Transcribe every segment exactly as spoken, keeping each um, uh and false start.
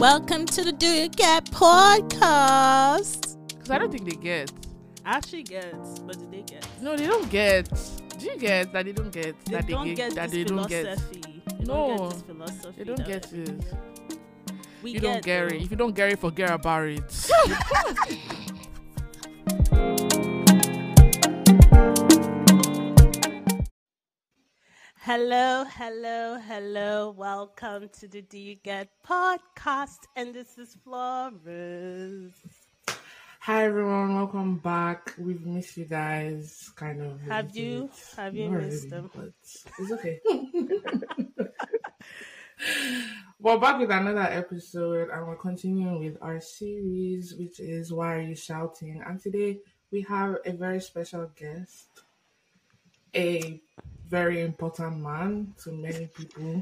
welcome to the Do You Get podcast. Because I don't think they get. Actually gets, but do they get? No, they don't get. Do you get that they don't get? They that don't they get that this they don't get. philosophy. They No, don't get this philosophy. They don't get it. We You get don't get it. If you don't get it, forget about it. Hello, hello, hello. Welcome to the Do You Get podcast. And this is Florence. Hi everyone, welcome back. We've missed you guys, kind of. Have you? Have you Not missed really, them? but it's okay. We're back with another episode, and we're continuing with our series, which is Why Are You Shouting? And today we have a very special guest, a very important man to many people.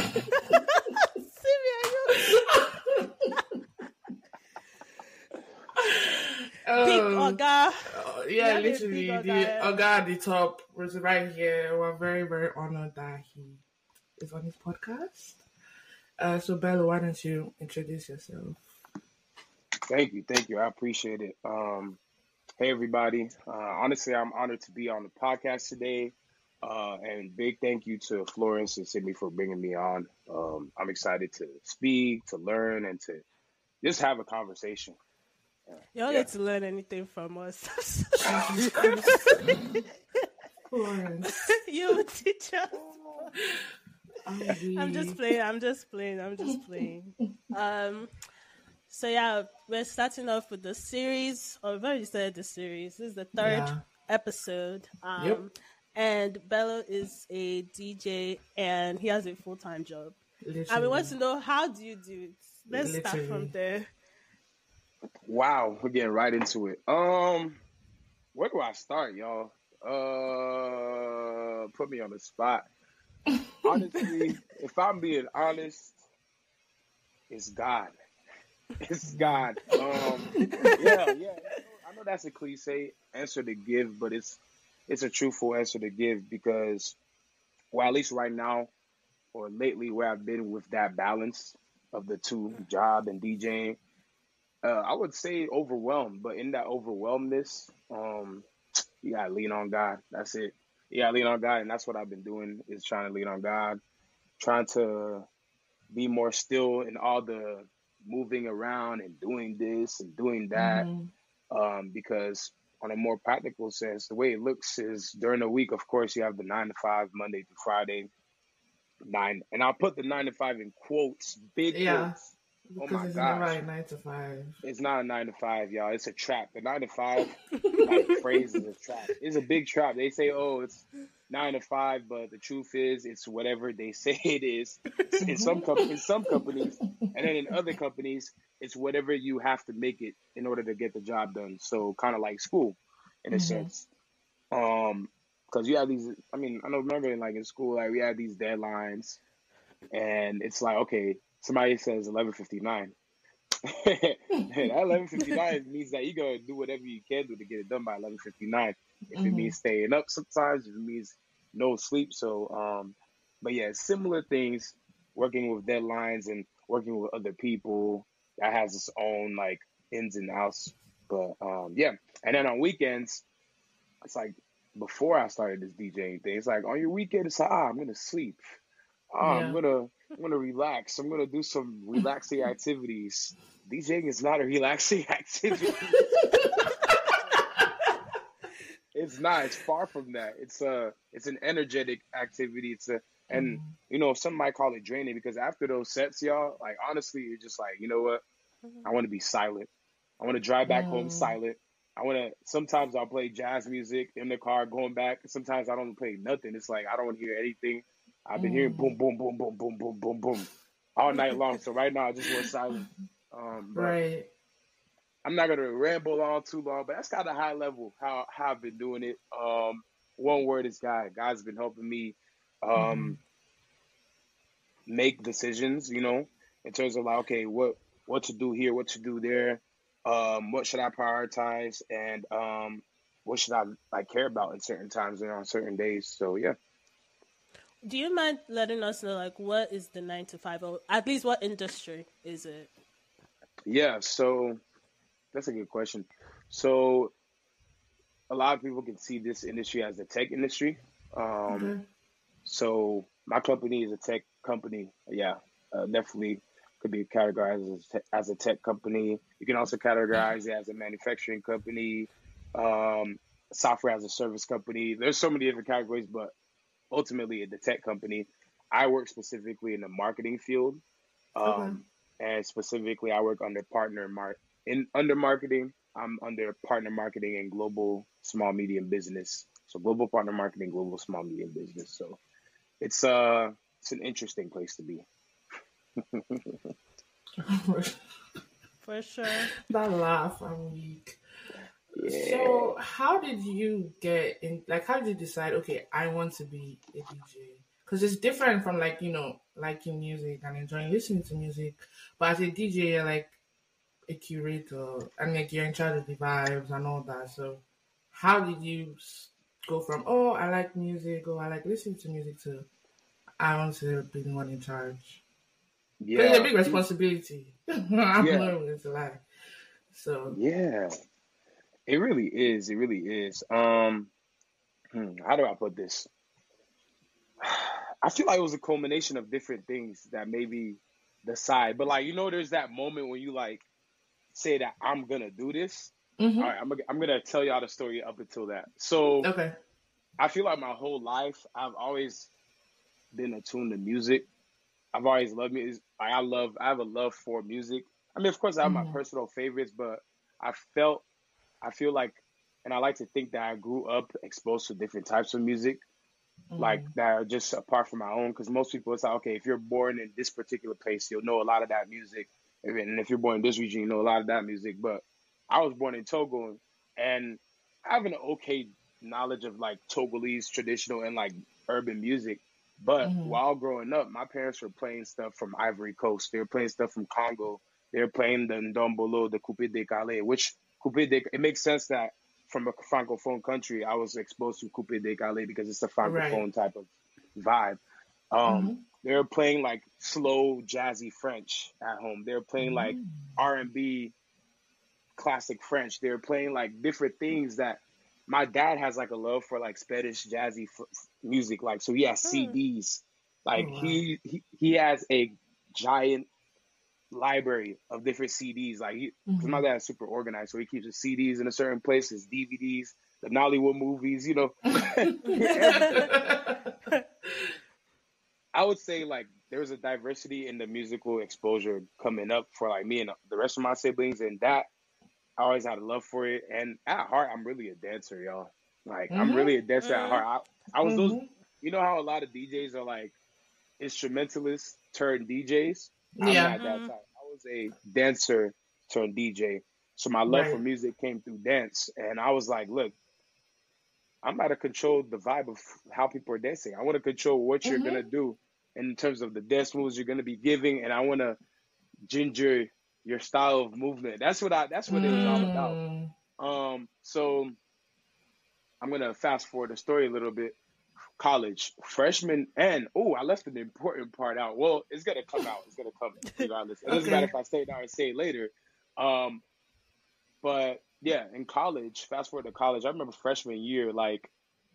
Big Um, Oga. Uh, yeah, Yeah, the literally, big the Oga. Oga at the top was right here. We're very, very honored that he is on his podcast. Uh, so, Bella, why don't you introduce yourself? Thank you, thank you. I appreciate it. Um, hey, everybody. Uh, honestly, I'm honored to be on the podcast today. Uh, and big thank you to Florence and Sydney for bringing me on. Um, I'm excited to speak, to learn, and to just have a conversation. You don't Yeah. get to learn anything from us. Florence. You teach us. Are we- I'm just playing. I'm just playing. I'm just playing. Um. So yeah, we're starting off with the series. Or I've already said the series. This is the third Yeah. episode. Um, Yep. And Bello is a D J, and he has a full time job. Literally. And we want to know, how do you do it? Let's start Literally. from there. Wow, we're getting right into it. Um, where do I start, y'all? Uh, put me on the spot. Honestly, if I'm being honest, it's God. It's God. Um, yeah, yeah. I know that's a cliche answer to give, but it's it's a truthful answer to give because, well, at least right now or lately, where I've been with that balance of the two, job and DJing, uh, I would say overwhelmed. But in that overwhelmedness, um, you gotta lean on God. That's it. You gotta lean on God, and that's what I've been doing, is trying to lean on God, trying to be more still in all the moving around and doing this and doing that. Mhm. Um, because on a more practical sense, the way it looks is during the week, of course, you have the nine to five, Monday through Friday, nine, and I'll put the nine to five in quotes, big Yeah. quotes. Oh Because my it's never gosh. like nine to five. It's not a nine to five, y'all. It's a trap. The nine to five like phrase is a trap. It's a big trap. They say, oh, it's nine to five, but the truth is, it's whatever they say it is. In some com- in some companies, and then in other companies, it's whatever you have to make it in order to get the job done. So kind of like school, in a Mhm. sense. Um, because you have these. I mean, I don't remember like in school, like we had these deadlines, and it's like, okay, somebody says eleven fifty nine. That eleven fifty nine means that you gotta do whatever you can do to get it done by eleven fifty nine. If it Mhm. means staying up sometimes, if it means no sleep. So, um, but yeah, similar things. Working with deadlines and working with other people, that has its own like ins and outs. But um, yeah, and then on weekends, it's like before I started this DJing thing. It's like on your weekend, it's like, ah, I'm gonna sleep. Ah, I'm Yeah. gonna I'm gonna relax. I'm gonna do some relaxing activities. DJing is not a relaxing activity. It's not. It's far from that. It's a it's an energetic activity. It's a and Mhm. you know, some might call it draining because after those sets, y'all, like honestly, you're just like, you know what? I want to be silent. I want to drive back home Mm. silent. I want to. Sometimes I'll play jazz music in the car going back. Sometimes I don't play nothing. It's like I don't hear anything. I've been hearing boom, Mm. boom, boom, boom, boom, boom, boom, boom all night long. So right now I just want silent. Um, but Right. I'm not gonna ramble on too long. But that's kind of high level how how I've been doing it. Um, one word is God. God's been helping me Mhm. um make decisions. You know, in terms of like, okay, what what to do here, what to do there, um, what should I prioritize, and um, what should I like care about in certain times and on certain days. So yeah. Do you mind letting us know, like, what is the nine to five, or at least what industry is it? Yeah, so that's a good question. So a lot of people can see this industry as the tech industry. Um, Okay. so my company is a tech company. Yeah, uh, definitely could be categorized as, te- as a tech company. You can also categorize it as a manufacturing company, um, software as a service company. There's so many different categories, but ultimately the tech company. I work specifically in the marketing field. Okay. Um, and specifically, I work under partner mar in under marketing. I'm under partner marketing and global small medium business. So global partner marketing, global small medium business. So it's uh it's an interesting place to be. For sure. That laugh, I'm weak. Yeah, So, how did you get in? Like, how did you decide? Okay, I want to be a D J. Because it's different from like you know liking music and enjoying listening to music, but as a D J, you're like a curator and like you're in charge of the vibes and all that. So, how did you s- go from oh I like music, oh I like listening to music to I want to be the one in charge? Because it's a yeah, big responsibility. I'm yeah, not even going to lie. So, yeah. It really is. It really is. Um, hmm, how do I put this? I feel like it was a culmination of different things that maybe decide. But like you know, there's that moment when you like say that I'm gonna do this. All hmm, right, I'm gonna, I'm gonna tell y'all the story up until that. So okay. I feel like my whole life I've always been attuned to music. I've always loved music. Like, I love I have a love for music. I mean, of course, I have my Hmm, personal favorites, but I felt I feel like, and I like to think that I grew up exposed to different types of music, like hmm, that are just apart from my own. Because most people, it's like, okay, if you're born in this particular place, you'll know a lot of that music, and if you're born in this region, you know a lot of that music. But I was born in Togo, and I have an okay knowledge of like Togolese traditional and like urban music. But hmm. while growing up, my parents were playing stuff from Ivory Coast. They were playing stuff from Congo. They were playing the Ndombolo, the Coupe de Calais, which Coupe de it makes sense that from a francophone country, I was exposed to Coupe de Calais because it's a Right. francophone type of vibe. Um, Hmm. they were playing like slow jazzy French at home. They were playing like R and B classic French. They were playing like different things that my dad has like a love for like Spanish jazzy f- f- music. Like so, he has Hmm. C Ds. Oh Like wow. he he, he has a giant library of different C Ds. Like, because my Hmm. dad's super organized, so he keeps his C Ds in a certain place, his D V Ds, the Nollywood movies, you know, everything. I would say like there was a diversity in the musical exposure coming up for like me and the rest of my siblings, and that I always had a love for it. And at heart, I'm really a dancer, y'all. Like I'm Hmm. really a dancer at Mm. heart. I, I was those, Hmm. you know how a lot of D Js are like instrumentalists turned D Js. I'm Yeah. not that Mhm. type. I was a dancer turned D J. So my love for Right. music came through dance. And I was like, look, I'm about to control the vibe of how people are dancing. I want to control what you're going to Hmm. do in terms of the dance moves you're going to be giving. And I want to ginger your style of movement. That's what I, that's what it was all about. Mm. Um, so I'm going to fast forward the story a little bit. College, freshman, and oh, I left an important part out. Well, it's gonna come out. It's gonna come regardless. It doesn't matter Okay. if I say it now or say it later. Um, but yeah, in college, fast forward to college, I remember freshman year, like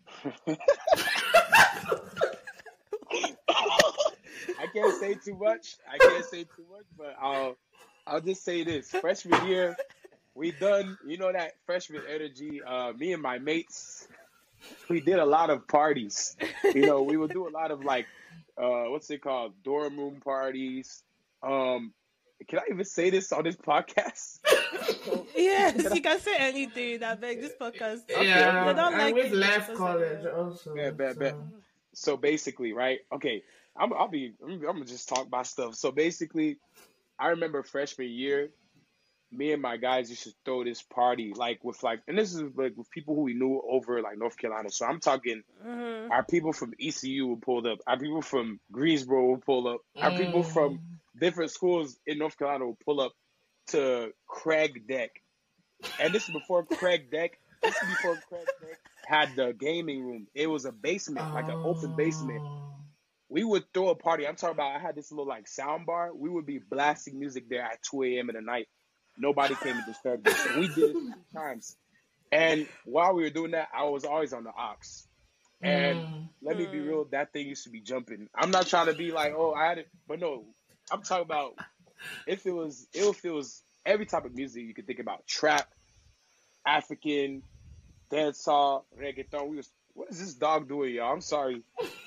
I can't say too much. I can't say too much, but I'll I'll just say this. Freshman year, we done, you know that freshman energy. Uh, me and my mates, we did a lot of parties. You know, we would do a lot of like, uh, what's it called, dorm room parties. Um, can I even say this on this podcast? So, Yes, can I? you can say anything. I beg this podcast. Okay, They okay, Yeah, don't and like we've it. You're left supposed to. college Yeah. bet, also. bet, bet. So. So basically, right? Okay, I'm, I'll be, I'm, I'm gonna just talk about stuff. So basically, I remember freshman year, me and my guys used to throw this party like with like, and this is like with people who we knew over like North Carolina. So I'm talking. Mhm. Our people from E C U would pull up. Our people from Greensboro would pull up. Our people from Mm. different schools in North Carolina would pull up to Craig Deck. And this is before Craig Deck. This is before Craig Deck had the gaming room. It was a basement, like an open basement. Oh. We would throw a party. I'm talking about I had this little like sound bar. We would be blasting music there at two a m in the night. Nobody came and disturbed us. And we did it two times. And while we were doing that, I was always on the ox. And Mm. let me be Mm. real, that thing used to be jumping. I'm not trying to be like, oh, I had it, but no, I'm talking about if it was, if it was every type of music you could think about, trap, African, dancehall, reggaeton. We was, what is this dog doing, y'all? I'm sorry.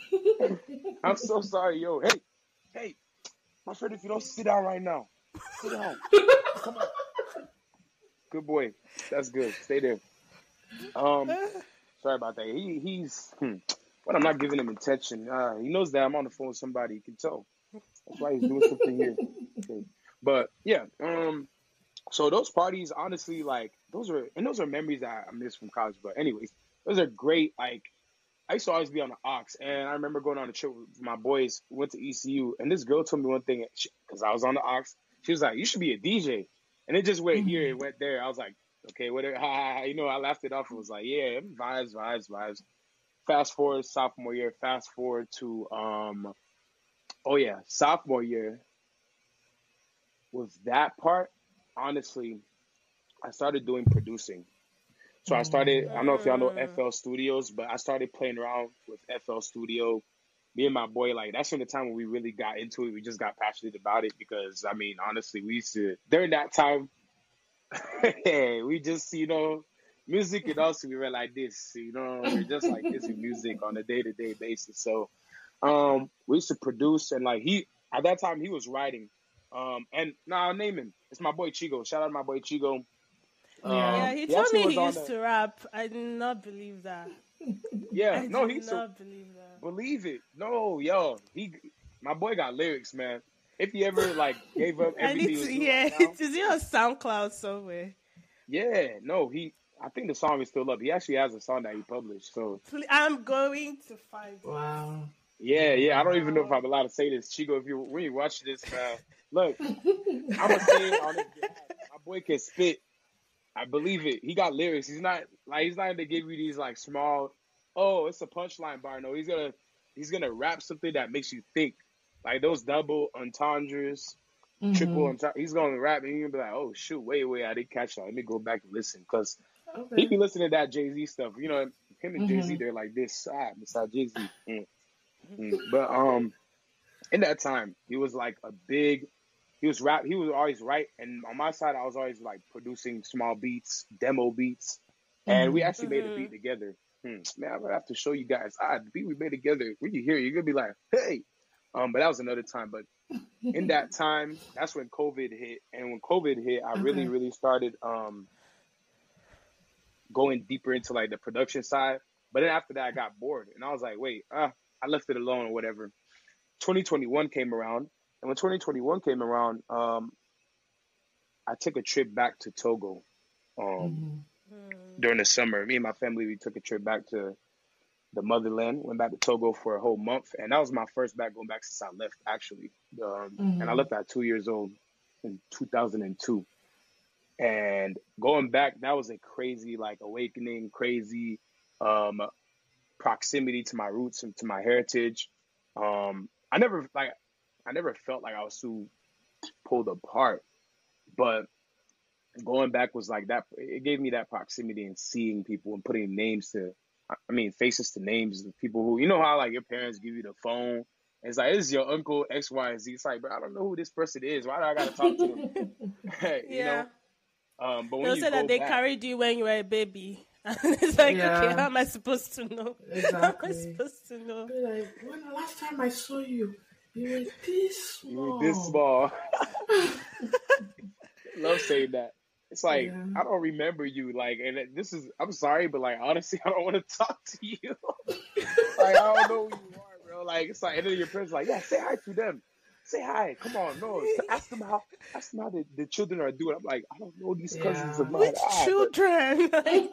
I'm so sorry, yo. Hey, hey, my friend, if you don't sit down right now, sit down. Come on. Good boy. That's good. Stay there. Um, sorry about that. He he's, hmm, but I'm not giving him attention. Uh, he knows that I'm on the phone with somebody. He can tell. That's why he's doing something here. Okay. But yeah, um, so those parties, honestly, like those are, and those are memories that I miss from college. But anyways, those are great. Like I used to always be on the Ox, and I remember going on a trip with my boys. We went to E C U, and this girl told me one thing because I was on the Ox. She was like, "You should be a D J," and it just went here, it went there. I was like, "Okay, whatever." You know, I laughed it off and was like, "Yeah, vibes, vibes, vibes." Fast forward sophomore year. Fast forward to um, oh yeah, sophomore year. With that part, honestly, I started doing producing. So I started, I don't know if y'all know Mm. F L Studios, but I started playing around with F L Studio. Me and my boy, like, that's from the time when we really got into it. We just got passionate about it because, I mean, honestly, we used to, during that time, we just, you know, music and us, we were like this, you know, we're just like this with music on a day to day basis. So um, we used to produce, and like, he, at that time, he was writing. Um, and now I'll name him. It's my boy Chigo. Shout out to my boy Chigo. Yeah. Yeah, Um, he he told actually me was he on used the, to rap. I did not believe that. yeah, I no, did he used to not believe that. believe it. No, yo, he, my boy got lyrics, man. If he ever like gave up I everything need he to was doing right hear now, it. Is it on SoundCloud somewhere? yeah, no, he, I think the song is still up. He actually has a song that he published. So Please, I'm going to find it. Wow. yeah, yeah, I don't even know if Wow. I'm allowed to say this, Chigo. If you when you watch this, man, look, I'm gonna say it on his behalf. My boy can spit. I believe it. He got lyrics. He's not like he's not gonna give you these like small. Oh, it's a punchline bar. No, he's gonna he's gonna rap something that makes you think. Like those double entendres, triple Mm-hmm. entendre. He's gonna rap and you're gonna be like, oh shoot, wait, wait, I didn't catch that. Let me go back and listen because he Okay. be listening to that Jay Z stuff. You know, him and Jay Z, Mm-hmm. they're like this. Ah, beside Jay Z. Mm, mm. But um, in that time, he was like a big. He was rap. He was always right, and on my side, I was always like producing small beats, demo beats, and we Mm-hmm. actually made a beat Mm-hmm. together. Hmm. Man, I'm gonna have to show you guys. Ah, the beat we made together. When you hear it, you're gonna be like, "Hey!" Um, but that was another time. But in that time, that's when COVID hit, and when COVID hit, I really, Okay. really started um going deeper into like the production side. But then after that, I got bored, and I was like, "Wait, ah, I left it alone or whatever." twenty twenty-one came around, and when twenty twenty-one came around, um, I took a trip back to Togo um, Mm-hmm. during the summer. Me and my family, we took a trip back to the motherland, went back to Togo for a whole month. And that was my first back going back since I left, actually. Um, and I Mm-hmm. left at two years old in two thousand two. And going back, that was a crazy, like, awakening, crazy um, proximity to my roots and to my heritage. Um, I never, like, I never felt like I was too pulled apart, but going back was like that. It gave me that proximity and seeing people and putting names to, I mean, faces to names of people who, you know how like your parents give you the phone. And it's like, this is your uncle X, Y, and Z. It's like, bro, I don't know who this person is. Why do I got to talk to them? You know? Yeah. Um, but when They'll you say that go they back, carried you when you were a baby. And it's like, okay, how Yeah. am I supposed to know? How am I Exactly. supposed to know? Be like, when the last time I saw you, you were this you were this small. small. Love saying that. It's like, Yeah. I don't remember you. Like, and this is, I'm sorry, but like, honestly, I don't want to talk to you. Like, I don't know who you are, bro. Like, it's like, and then your parents like, yeah, say hi to them. Say hi. Come on, no. Ask them how. Ask them how the, the children are doing. I'm like, I don't know these cousins Yeah. of mine. Which Ah, but children? Like,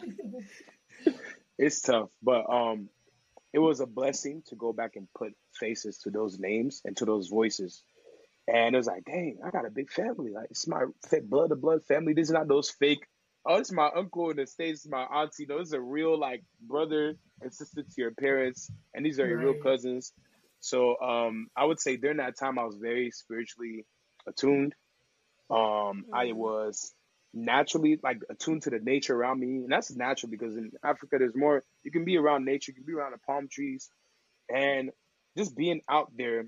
it's tough. But um, it was a blessing to go back and put faces to those names and to those voices. And it was like, dang, I got a big family. Like, it's my fa- blood to blood family. These are not those fake. Oh, this is my uncle in the States, my auntie. Those are real, like, brother and sister to your parents. And these are your real Right. cousins. So um, I would say during that time, I was very spiritually attuned. Um, I Mm. was naturally like attuned to the nature around me, and that's natural because in Africa there's more. You can be around nature, you can be around the palm trees, and just being out there.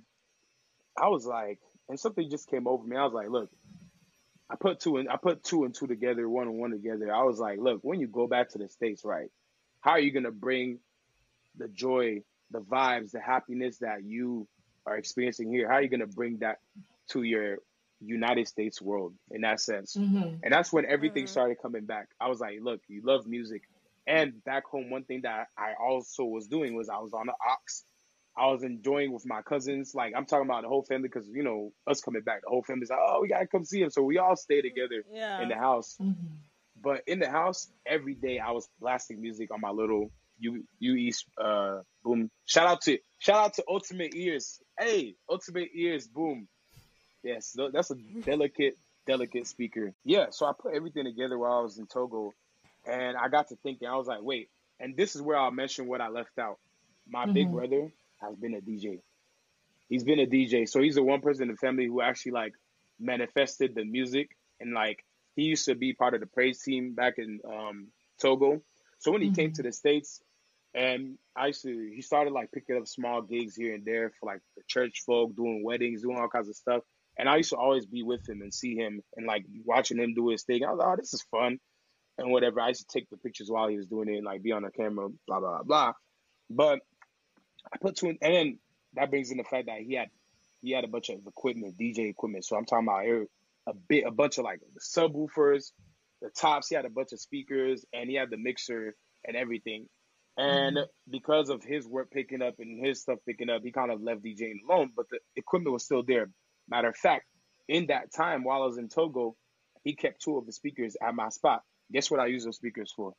I was like, and something just came over me. I was like, look, I put two and I put two and two together, one and one together. I was like, look, when you go back to the States, right? How are you gonna bring the joy, the vibes, the happiness that you are experiencing here? How are you gonna bring that to your United States world in that sense? Mm-hmm. And that's when everything Mm. started coming back. I was like, look, you love music. And back home, one thing that I also was doing was I was on the ox. I was enjoying with my cousins. Like I'm talking about the whole family because you know us coming back, the whole family's like, oh, we gotta come see him. So we all stay together in Yeah. the house. Mm-hmm. But in the house, every day I was blasting music on my little U U East uh boom. Shout out to shout out to Ultimate Ears. Hey, Ultimate Ears, boom. Yes, tho- that's a delicate, delicate speaker. Yeah, so I put everything together while I was in Togo, and I got to thinking. I was like, wait, and this is where I'll mention what I left out. My big Mm-hmm. brother has been a D J. He's been a D J, so he's the one person in the family who actually like manifested the music, and like he used to be part of the praise team back in um, Togo. So when he came to Mm-hmm. the States, and I used to, he started like picking up small gigs here and there for like the church folk, doing weddings, doing all kinds of stuff. And I used to always be with him and see him and like watching him do his thing. I was like, oh, this is fun and whatever. I used to take the pictures while he was doing it and like be on the camera, blah, blah, blah. But I put two in, and then that brings in the fact that he had he had a bunch of equipment, D J equipment. So I'm talking about here a bit, a bunch of like the subwoofers, the tops. He had a bunch of speakers, and he had the mixer and everything. And Mm-hmm. because of his work picking up and his stuff picking up, he kind of left DJing alone. But the equipment was still there. Matter of fact, in that time while I was in Togo, he kept two of the speakers at my spot. Guess what I use those speakers for?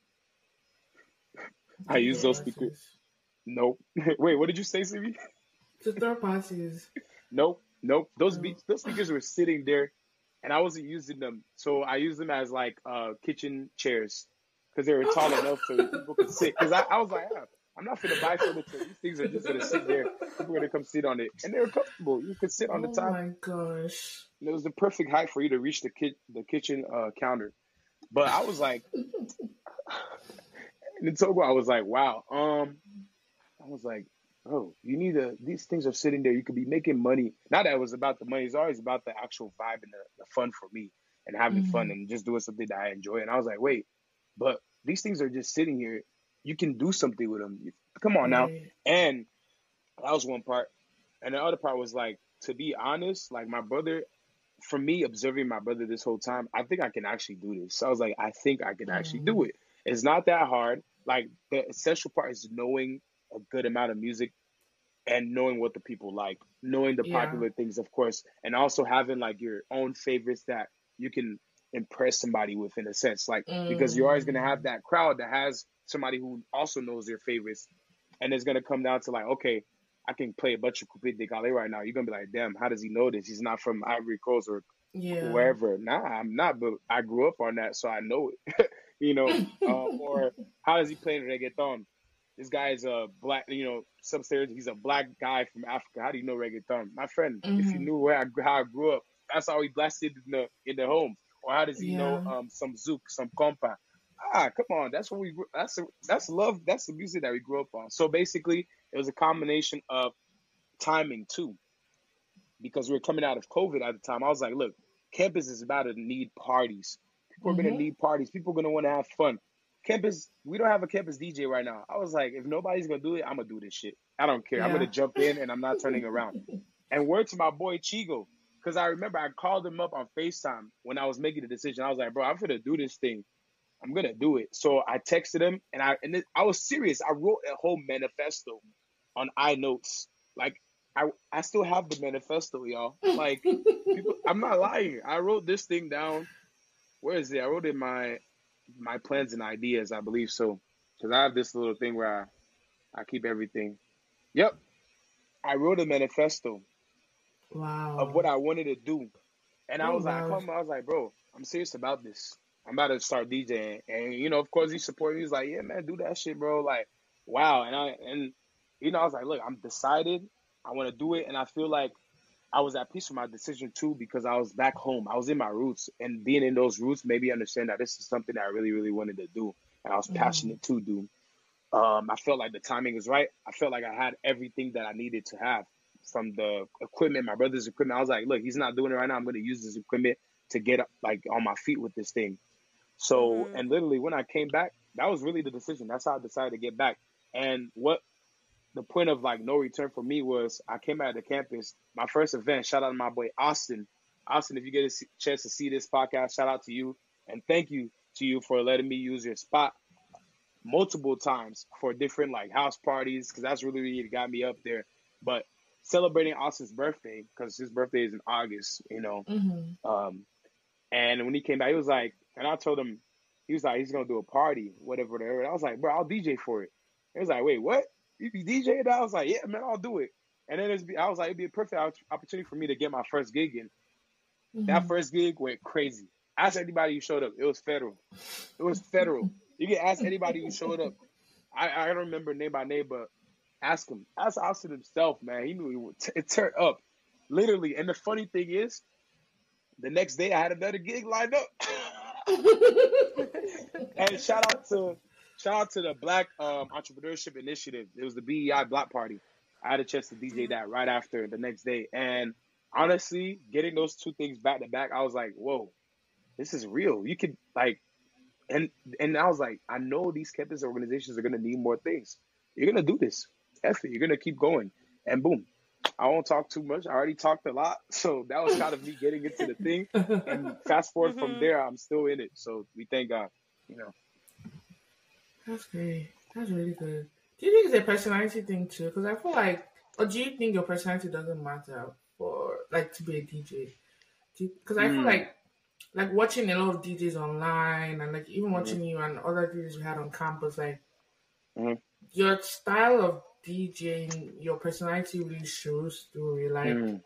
I To use third those speakers. parties. Nope. Wait, what did you say, Simi? To third parties. Nope, nope. Those Oh. be- those speakers were sitting there, and I wasn't using them. So I used them as like uh kitchen chairs because they were tall enough so that people could sit. Because I, I was like, ah, I'm not gonna buy furniture. These things are just gonna sit there. People are gonna come sit on it, and they were comfortable. You could sit on the Oh top, my gosh. and it was the perfect height for you to reach the ki- the kitchen uh, counter. But I was like, in Togo, I was like, wow. Um, I was like, oh, you need to, these things are sitting there. You could be making money. Not that it was about the money, it's always about the actual vibe and the, the fun for me and having fun Mm-hmm. and just doing something that I enjoy. And I was like, wait, but these things are just sitting here. You can do something with them. Come on now. Right. And that was one part. And the other part was like, to be honest, like my brother, for me, observing my brother this whole time, I think I can actually do this. So I was like, I think I can actually do Mm. it. It's not that hard. Like the essential part is knowing a good amount of music and knowing what the people like, knowing the Yeah. popular things, of course, and also having like your own favorites that you can impress somebody with in a sense, like because you're always gonna have Mm. that crowd that has somebody who also knows their favorites, and it's gonna come down to like, okay, I can play a bunch of Coupé de Gale right now. You're gonna be like, damn, how does he know this? He's not from Ivory Coast or Yeah. wherever. Nah, I'm not, but I grew up on that, so I know it. you know, uh, or how does he play reggaeton? This guy is a black, you know, some stereotypes. He's a black guy from Africa. How do you know reggaeton, my friend? If you Mm-hmm. knew where I, how I grew up, that's how he blasted in the in the home. Or how does he know Yeah. um some zouk, some compa? Ah, come on, that's what we. grew- That's a, that's love. That's the music that we grew up on. So basically, it was a combination of timing too, because we were coming out of COVID at the time. I was like, look, campus is about to need parties. People are gonna Mm-hmm. need parties. People are gonna want to have fun. Campus, we don't have a campus D J right now. I was like, if nobody's gonna do it, I'm gonna do this shit. I don't care. I'm gonna Yeah. jump in and I'm not turning around. And word to my boy Chigo, because I remember I called him up on FaceTime when I was making the decision. I was like, bro, I'm gonna do this thing. I'm gonna do it. So I texted him and I and it, I was serious. I wrote a whole manifesto on iNotes. Like I I still have the manifesto, y'all. Like people, I'm not lying. I wrote this thing down. Where is it? I wrote in my my plans and ideas, I believe so, because I have this little thing where I, I keep everything. Yep, I wrote a manifesto of Wow. what I wanted to do, and I Oh was like, I wow. called him. I was like, bro, I'm serious about this. I'm about to start DJing, and you know, of course, he supported me. He's like, yeah, man, do that shit, bro. Like, wow, and I and you know, I was like, look, I'm decided. I want to do it, and I feel like I was at peace with my decision too because I was back home. I was in my roots, and being in those roots made me understand that this is something that I really, really wanted to do, and I was Mm-hmm. passionate to do. Um, I felt like the timing was right. I felt like I had everything that I needed to have from the equipment, my brother's equipment. I was like, look, he's not doing it right now. I'm going to use this equipment to get like on my feet with this thing. So, Mm-hmm. and literally when I came back, that was really the decision. That's how I decided to get back. And what the point of like no return for me was I came out of the campus, my first event, shout out to my boy Austin. Austin, if you get a s- chance to see this podcast, shout out to you. And thank you to you for letting me use your spot multiple times for different like house parties because that's really, really got me up there. But celebrating Austin's birthday, because his birthday is in August, you know. Mm-hmm. Um, and when he came back, he was like, and I told him, he was like, he's gonna do a party, whatever, whatever. And I was like, bro, I'll D J for it. He was like, wait, what? You be DJing? I was like, yeah, man, I'll do it. And then it's be, I was like, it'd be a perfect opportunity for me to get my first gig in. That Mm-hmm. first gig went crazy. Ask anybody who showed up. It was federal. It was federal. You can ask anybody who showed up. I, I don't remember name by name, but ask him. Ask Austin himself, man. He knew he would t- it turned up. Literally. And the funny thing is, the next day I had another gig lined up. And shout out to shout out to the Black um, Entrepreneurship Initiative. It was the B E I Block Party. I had a chance to D J that right after the next day. And honestly, getting those two things back to back, I was like, whoa, this is real. You could like and and I was like, I know these campus organizations are gonna need more things. You're gonna do this. F it. You're gonna keep going. And boom. I won't talk too much. I already talked a lot. So that was kind of me getting into the thing. And fast forward from Mm-hmm. there, I'm still in it. So we thank God. You know. That's great. That's really good. Do you think it's a personality thing too? Because I feel like, or do you think your personality doesn't matter for like to be a D J? Because I feel Mm, like like watching a lot of D Js online and like even mm, watching you and other D Js we had on campus, like mm, your style of DJing, your personality really shows through. Like mm,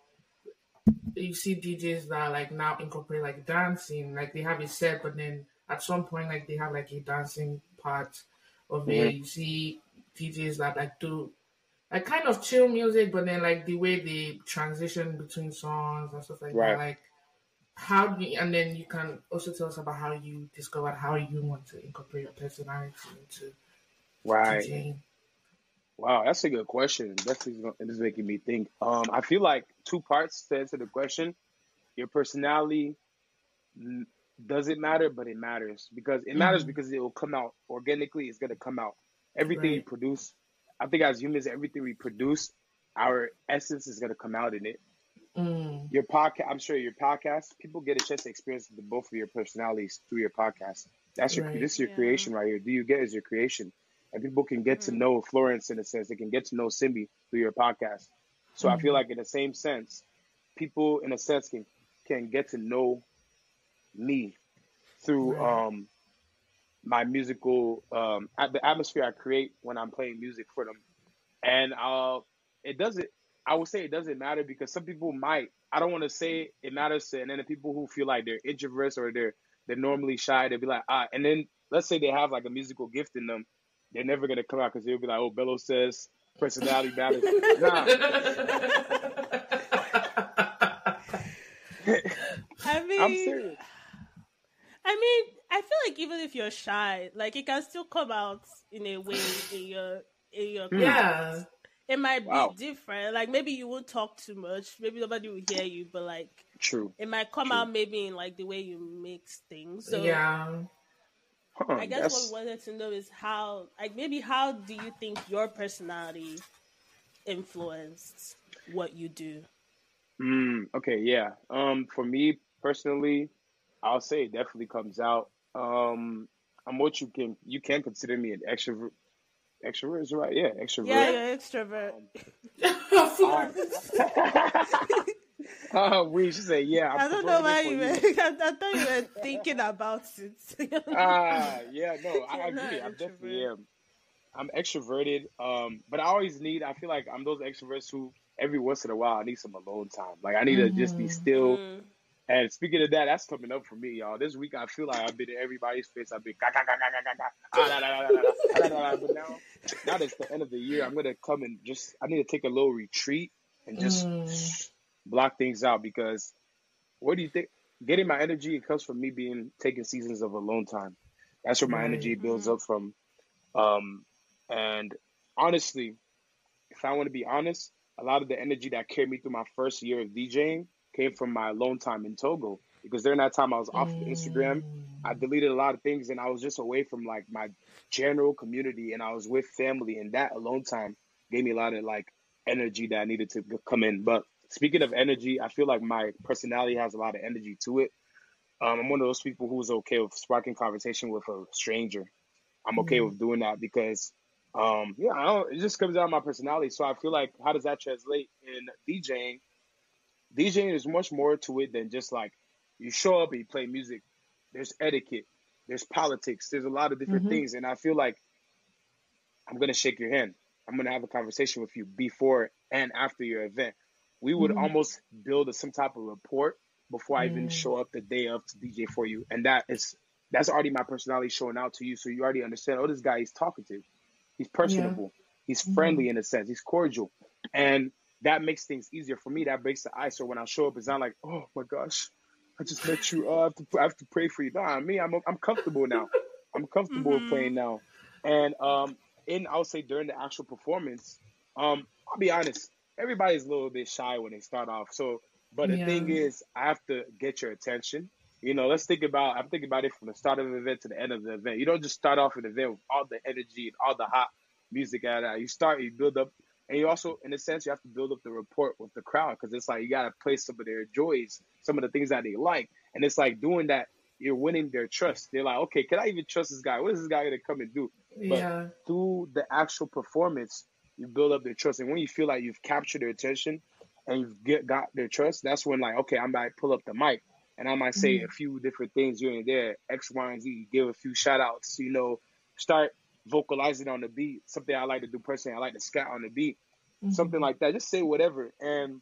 you see D Js that like now incorporate like dancing, like they have a set, but then at some point like they have like a dancing part of mm. it. You see D Js that like do like kind of chill music, but then like the way they transition between songs and stuff like that. Right. Like how do you, and then you can also tell us about how you discovered how you want to incorporate your personality into Right. DJing. Wow, that's a good question. Definitely gonna- it is making me think. Um, I feel like two parts to answer the question. Your personality mm, doesn't matter, but it matters because it matters Mm-hmm. because it will come out organically. It's gonna come out. Everything we Right. produce, I think as humans, everything we produce, our essence is gonna come out in it. Mm. Your podcast, I'm sure your podcast, people get a chance to experience the both of your personalities through your podcast. That's your Right. this is your Yeah. creation right here. Do you get is your creation, and people can get to Mm-hmm. know Florence in a sense. They can get to know Simbi through your podcast. So I feel Mm-hmm. like in the same sense, people in a sense can can get to know me through Right. um my musical um at the atmosphere I create when I'm playing music for them. And uh, it doesn't. I would say it doesn't matter because some people might. I don't want to say it matters to, and then the people who feel like they're introverts or they're they're normally shy, they'll be like, ah. And then let's say they have like a musical gift in them, they're never gonna come out because they'll be like, oh, Bello says personality matters. Nah, I I'm mean, serious. I mean, I feel like even if you're shy, like it can still come out in a way in your in your Hmm. craft. Yeah. It might Wow. be different. Like maybe you won't talk too much. Maybe nobody will hear you, but like True. it might come True. out maybe in like the way you mix things. So Yeah. Huh, I guess what we that's wanted to know is how, like maybe how do you think your personality influenced what you do? mm, okay. Yeah. Um, for me personally, I'll say it definitely comes out. Um, I'm what you can you can consider me an extrovert. Extrovert is right. Yeah, extrovert. Yeah, Yeah. you're extrovert. Um, Florence. I, uh, we should say, yeah, I'm I don't know performing why for you were. you. I, I thought you were thinking about it. Ah, yeah, no, I You're not agree. I an definitely introvert. am. I'm extroverted, um, but I always need. I feel like I'm those extroverts who every once in a while I need some alone time. Like I need to just be Mm-hmm. still. Mm, And speaking of that, that's coming up for me, y'all. This week I feel like I've been in everybody's face. I've been, ga, ga, ga, ga, ga, ga, ga, ah, da, da, da, da, da, da, da, da, da. But now, now that it's the end of the year, I'm gonna come and just. I need to take a little retreat and just Mm. block things out because what do you think? Getting my energy, it comes from me being taking seasons of alone time. That's where my energy Right. builds up from. Um, and honestly, if I want to be honest, a lot of the energy that carried me through my first year of DJing came from my alone time in Togo. Because during that time I was off of Instagram, Mm. I deleted a lot of things and I was just away from like my general community and I was with family and that alone time gave me a lot of like energy that I needed to g- come in. But speaking of energy, I feel like my personality has a lot of energy to it. Um, I'm one of those people who's okay with sparking conversation with a stranger. I'm okay Yeah. with doing that because, um, yeah, I don't, it just comes out of my personality. So I feel like, how does that translate in DJing? DJing is much more to it than just like you show up and you play music. There's etiquette, there's politics, there's a lot of different Mm-hmm. things. And I feel like I'm going to shake your hand. I'm going to have a conversation with you before and after your event. We would Mm-hmm. almost build a, some type of rapport before I even Mm. show up the day of to D J for you. And that is, that's already my personality showing out to you. So you already understand, oh, this guy he's talkative. He's Yeah. personable. He's Mm-hmm. friendly in a sense. He's cordial. And that makes things easier for me. That breaks the ice. So when I show up, it's not like, oh my gosh, I just met you. Oh, I have to, I have to pray for you. Nah, me, I'm, I'm comfortable now. I'm comfortable with Mm-hmm. playing now. And um, in, I'll say during the actual performance, um, I'll be honest, everybody's a little bit shy when they start off. So, but the Yeah. thing is, I have to get your attention. You know, let's think about, I'm thinking about it from the start of the event to the end of the event. You don't just start off an event with all the energy and all the hot music at it. You start, you build up, and you also, in a sense, you have to build up the rapport with the crowd because it's like you got to play some of their joys, some of the things that they like. And it's like doing that, you're winning their trust. They're like, okay, can I even trust this guy? What is this guy going to come and do? But Yeah. through the actual performance, you build up their trust. And when you feel like you've captured their attention and you've get, got their trust, that's when, like, okay, I might pull up the mic and I might say Mm-hmm. a few different things here and there, X, Y, and Z, give a few shout outs, you know, start vocalizing on the beat. Something I like to do personally, I like to scat on the beat, something Mm-hmm. like that. Just say whatever. And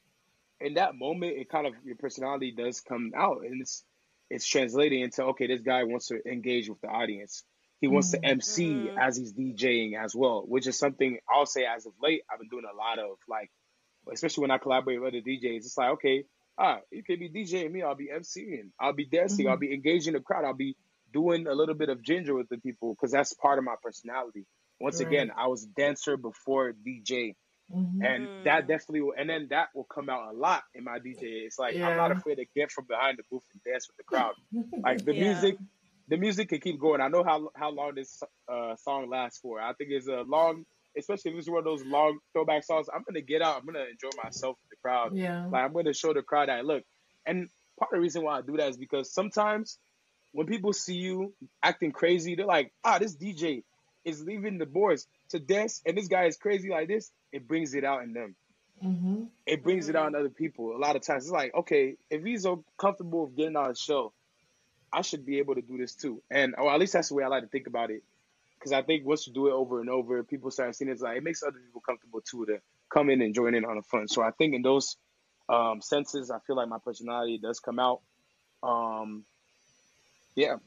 in that moment, it kind of, your personality does come out and it's, it's translating into, okay, this guy wants to engage with the audience. He wants to Mm-hmm. M C Mm-hmm. as he's DJing as well, which is something I'll say as of late, I've been doing a lot of, like, especially when I collaborate with other D Js. It's like, okay, ah, you can be DJing me, I'll be MCing, I'll be dancing, I'll Mm-hmm. be engaging the crowd, I'll be doing a little bit of ginger with the people because that's part of my personality. Once again, Right. I was a dancer before D J, Mm-hmm. and that definitely will, and then that will come out a lot in my D J. It's like I'm not Yeah. afraid to get from behind the booth and dance with the crowd. Like the Yeah. music, the music can keep going. I know how how long this uh, song lasts for. I think it's a long, especially if it's one of those long throwback songs. I'm gonna get out. I'm gonna enjoy myself with the crowd. Yeah. Like I'm gonna show the crowd that look. And part of the reason why I do that is because sometimes when people see you acting crazy, they're like, ah, this D J is leaving the boards to dance, and this guy is crazy like this. It brings it out in them. Mm-hmm. It brings it out Mm-hmm. in other people. A lot of times, it's like, okay, if he's so comfortable with getting on a show, I should be able to do this too. And or at least that's the way I like to think about it. Because I think once you do it over and over, people start seeing it, it's like it makes other people comfortable too to come in and join in on the fun. So I think in those um, senses, I feel like my personality does come out. Um, yeah,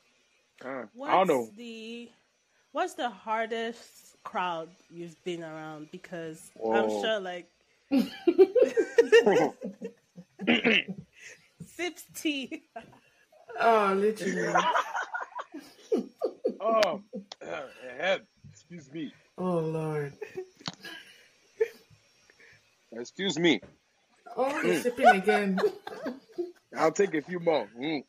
uh, I don't What's know. the what's the hardest crowd you've been around? Because I'm Whoa. sure, like, sips tea. Oh, literally. Oh, uh, excuse me. Oh, Lord. Excuse me. Oh, you're sipping again. I'll take a few more. Mm.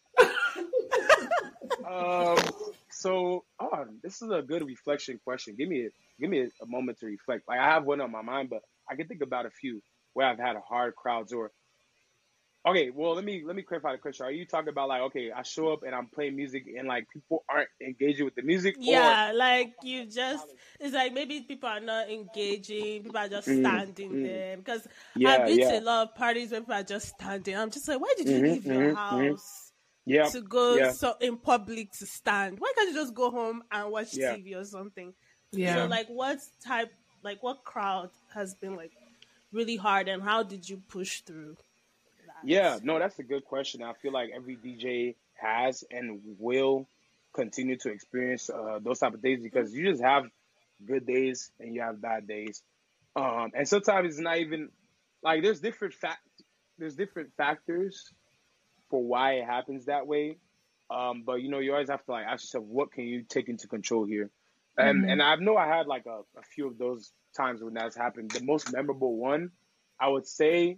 Um. So, oh, this is a good reflection question. Give me a give me a, a moment to reflect. Like I have one on my mind, but I can think about a few where I've had a hard crowds or. Okay, well, let me let me clarify the question. Are you talking about like, okay, I show up and I'm playing music and like people aren't engaging with the music, or Yeah, like you just, it's like maybe people are not engaging, people are just mm, standing mm, there. Because I've yeah, been to yeah, a lot of parties where people are just standing. I'm just like, why did you leave mm-hmm, your mm-hmm, mm-hmm. house Yeah, to go yeah, so in public to stand? Why can't you just go home and watch yeah. T V or something? So, Yeah. like, what type, like, what crowd has been like really hard, and how did you push through Yeah, that? no, that's a good question. I feel like every D J has and will continue to experience uh, those type of days because you just have good days and you have bad days. Um, and sometimes it's not even like there's different fact there's different factors for why it happens that way. Um, but you know, you always have to like ask yourself, what can you take into control here? And Mm-hmm. and I know I had like a, a few of those times when that's happened. The most memorable one, I would say,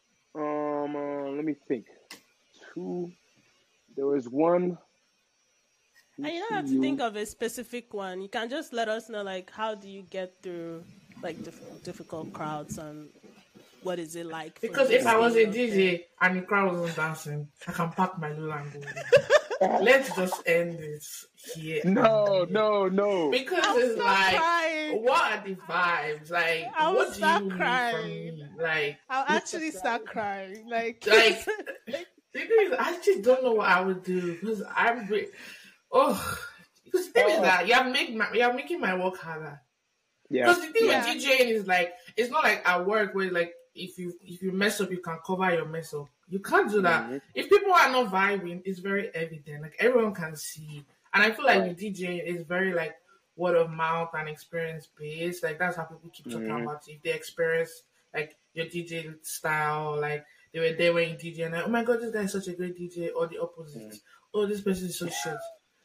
um, uh, let me think. Two. There was one. Let And me you don't see have to think you. of a specific one. You can just let us know, like, how do you get through like diff- difficult crowds, and what is it like for Because you if I was staying a okay? D J and the crowd wasn't dancing, I can pack my Lula and go home. Let's just end this here and No, here. no, no. Because I'll it's start like, crying. what are the vibes? Like, I will what do you start need from crying. me? Like, I'll actually start crying. Like, like the thing is, I actually don't know what I would do because I'm, re- oh, because the thing is Oh, that you're making my, you're making my work harder. yeah, Because the thing with yeah. yeah, DJing is like, it's not like at work where like if you if you mess up, you can cover your mess up. You can't do that. hmm If people are not vibing, it's very evident. Like everyone can see. And I feel like Right. with DJing, it's very like word of mouth and experience based. Like that's how people keep talking hmm about it. If they experience like your D J style, like they were there when you D J and like, oh my god, this guy is such a great D J, or the opposite. Oh, this person is so shit.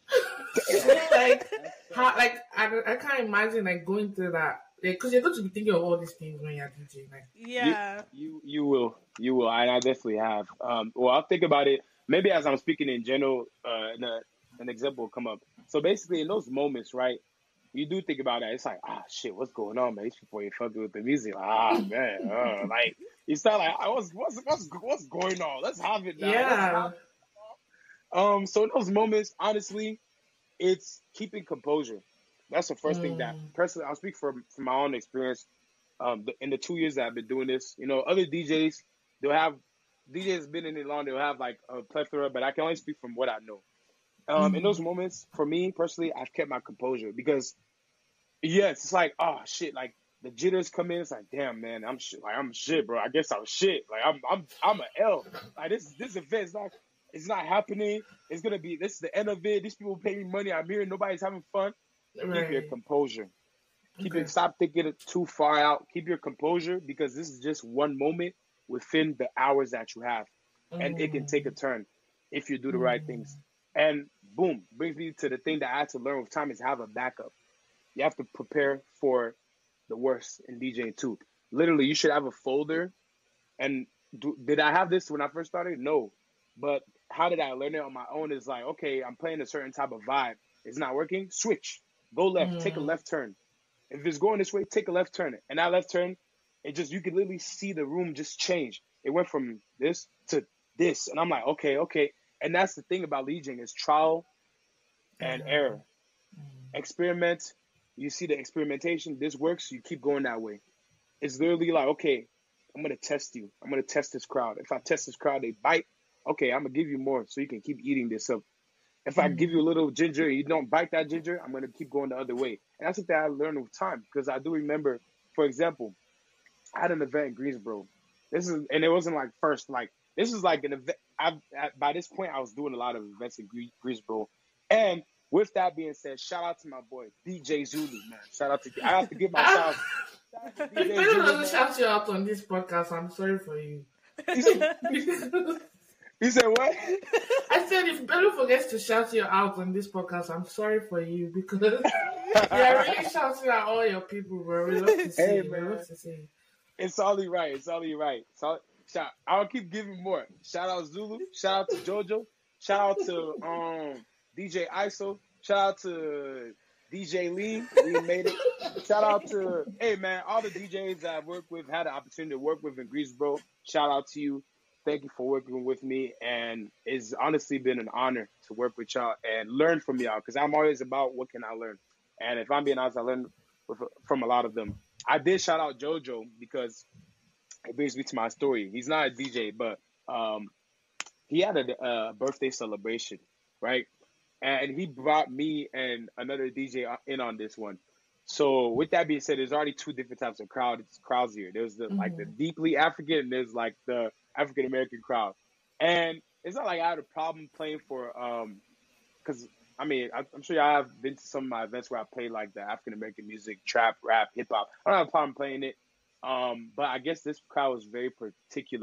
So like That's how uh, like I, I can't imagine like going through that because you're going to be thinking of all these things when you're DJing. Like, you, yeah, you, you will, you will, and I definitely have. Um, well, I'll think about it. Maybe as I'm speaking in general, uh, and a, an example will come up. So basically, in those moments, right, you do think about that. It's like, ah, shit, what's going on, man? These people ain't fucking with the music. Ah, man, uh, like you start like, ah, what's what's what's what's going on? Let's have it now. Let's have yeah. it. Um, so in those moments, honestly, it's keeping composure. That's the first thing that Mm, personally I'll speak from from my own experience. Um, the, in the two years that I've been doing this, you know, other D Js they'll have D Js been in it long. They'll have like a plethora, but I can only speak from what I know. Um, in those mm, moments, for me personally, I've kept my composure because yes, it's like oh shit, like the jitters come in. It's like damn man, I'm shit. Like I'm shit, bro. I guess I'm shit. Like I'm I'm I'm a L. Like this this event is not it's not happening. It's gonna be this is the end of it. These people pay me money. I'm here. Nobody's having fun. Keep your right. composure. Keep Okay. it. Stop thinking it too far out. Keep your composure because this is just one moment within the hours that you have, and it can take a Mm, turn if you do the right things. mm, And boom, brings me to the thing that I had to learn with time is have a backup. You have to prepare for the worst in DJing too. Literally, you should have a folder. And do, did I have this when I first started? No. But how did I learn it on my own? Is like, okay, I'm playing a certain type of vibe. It's not working. Switch. Go left. Take a mm, left turn. If it's going this way, take a left turn. And that left turn, it just you could literally see the room just change. It went from this to this, and I'm like, okay, okay. And that's the thing about DJing is trial and uh, error. Experiment. You see the experimentation. This works. You keep going that way. It's literally like, okay, I'm gonna test you. I'm gonna test this crowd. If I test this crowd, they bite. Okay, I'm gonna give you more so you can keep eating this up. If I give you a mm, little ginger and you don't bite that ginger, I'm gonna keep going the other way. And that's something I learned with time because I do remember, for example, I had an event in Greensboro. This is and it wasn't like first like this is like an event. I at, by this point I was doing a lot of events in Gre- Greensboro, and with that being said, shout out to my boy D J Zulu, man. Shout out to I have to give my shout out. mm. Shout out to If D J Pedro Zulu, doesn't man. shout you out on this podcast, I'm sorry for you. He said, I he said what? said if Pedro forgets to shout you out on this podcast, I'm sorry for you because you're really shouting at all your people, bro. We love to see Hey you. We man, love to see you. it's all right. It's all right. So shout. I'll keep giving more. Shout out Zulu. Shout out to JoJo. Shout out to um D J ISO. Shout out to D J Lee. Lee made it. Shout out to hey man, all the D Js that I've worked with, had the opportunity to work with in Greensboro. Shout out to you. Thank you for working with me, and it's honestly been an honor to work with y'all and learn from y'all because I'm always about what can I learn. And if I'm being honest, I learned with, from a lot of them. I did shout out JoJo because it brings me to my story. He's not a D J, but um, he had a uh, birthday celebration, right? And he brought me and another D J in on this one. So with that being said, there's already two different types of crowd crowds here. There's the like the Mm, deeply African, and there's like the African American crowd. And it's not like I had a problem playing for um, because I mean I, I'm sure y'all have been to some of my events where I played like the African American music, trap, rap, hip hop. I don't have a problem playing it. Um, but I guess this crowd was very particular.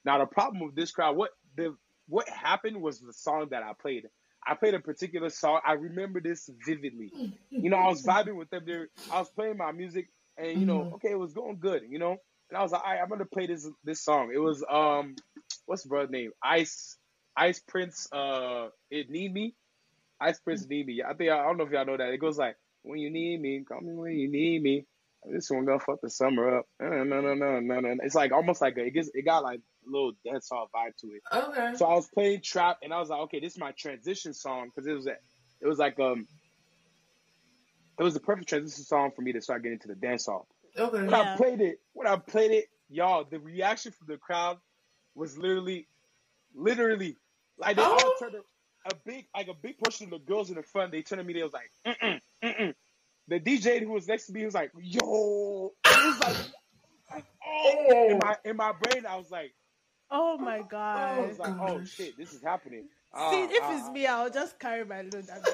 Now the problem with this crowd, what the what happened was the song that I played. I played a particular song. I remember this vividly. You know, I was vibing with them there. I was playing my music, and you know, Mhm. okay, it was going good. You know, and I was like, all right, I'm gonna play this this song. It was um, what's the brother's name? Ice Ice Prince. Uh, it Need Me. Ice Prince Need Me. I think I don't know if y'all know that. It goes like, when you need me, call me when you need me. This one gonna fuck the summer up. No, no, no, no, no, no. It's like almost like a, it gets it got like a little dancehall vibe to it. Okay. So I was playing trap, and I was like, okay, this is my transition song because it was a, it was like um, it was the perfect transition song for me to start getting to the dancehall. Okay. When Yeah. I played it, when I played it, y'all, the reaction from the crowd was literally, literally, like they all Oh. turned a, a big, like a big portion of the girls in the front. They turned to me. They was like, mm mm mm. The D J who was next to me was like, yo, it was like, like oh, in my in my brain, I was like, Oh my I god. was like, oh gosh. shit, this is happening. See, Ah, if ah, it's ah. me, I'll just carry my load. And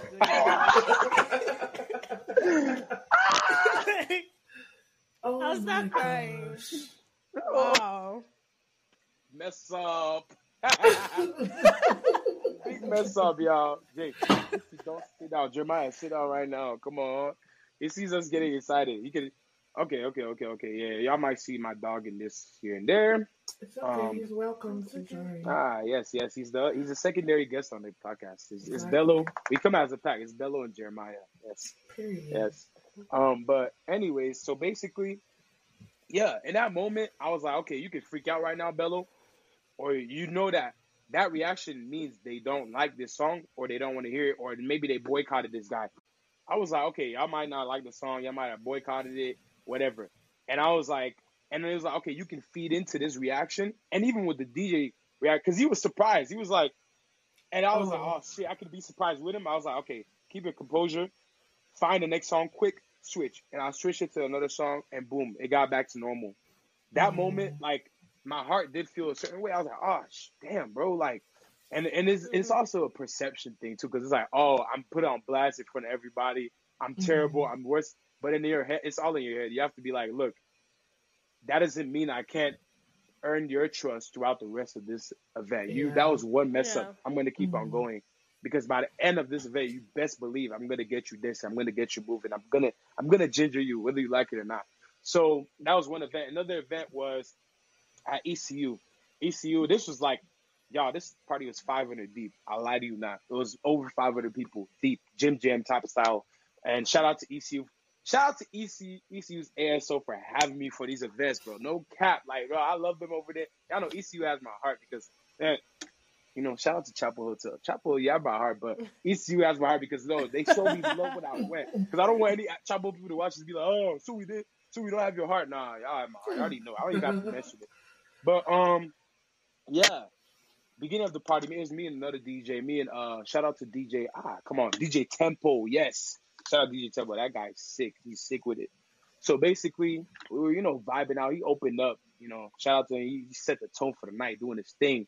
Oh I'll my start crying. gosh. Wow. Mess up. Big mess up, y'all. Jake, don't sit down. Jeremiah, sit down right now. Come on. He sees us getting excited. He can. Okay, okay, okay, okay. Yeah, y'all might see my dog in this here and there. It's okay. Um, He's welcome to okay. join. Ah, yes, yes. He's the he's a secondary guest on the podcast. It's, it's Exactly. Bello. We come as a pack. It's Bello and Jeremiah. Yes, Period. yes. Um, but anyways, so basically, yeah. In that moment, I was like, okay, you can freak out right now, Bello, or you know that that reaction means they don't like this song, or they don't want to hear it, or maybe they boycotted this guy. I was like, okay, y'all might not like the song, y'all might have boycotted it, whatever. And I was like, and it was like, okay, you can feed into this reaction, and even with the D J react, because he was surprised. He was like, and I was like, Oh. oh shit, I could be surprised with him. I was like, okay, keep your composure, find the next song, quick switch, and I switched it to another song, and boom, it got back to normal. That Mm. moment, like my heart did feel a certain way. I was like, oh sh- damn, bro, like. And and it's it's also a perception thing too, because it's like, oh, I'm put on blast in front of everybody. I'm terrible. Mhm. I'm worse. But in your head, it's all in your head. You have to be like, look, that doesn't mean I can't earn your trust throughout the rest of this event. You Yeah. that was one mess Yeah. up. I'm gonna keep on Mhm. going because by the end of this event, you best believe I'm gonna get you this. I'm gonna get you moving. I'm gonna I'm gonna ginger you whether you like it or not. So that was one event. Another event was at E C U. E C U. This was like, y'all, this party was five hundred deep. I lie to you not. It was over five hundred people deep, gym jam type of style. And shout out to E C U. Shout out to E C, E C U's A S O for having me for these events, bro. No cap. Like, bro, I love them over there. Y'all know E C U has my heart because, man, you know, shout out to Chapel Hotel. Chapel, yeah, my heart, but E C U has my heart because, no, they showed me love when I went. Because I don't want any Chapel people to watch this and be like, oh, so we did. So we don't have your heart. Nah, y'all have my heart. I already know. I don't even have to mention it. But, um, yeah. Beginning of the party, it was me and another D J. Me and uh, shout out to D J. Ah, come on, D J Tempo. Yes, shout out to D J Tempo. That guy's sick. He's sick with it. So basically, we were, you know, vibing out. He opened up. You know, shout out to him. He, he set the tone for the night, doing his thing.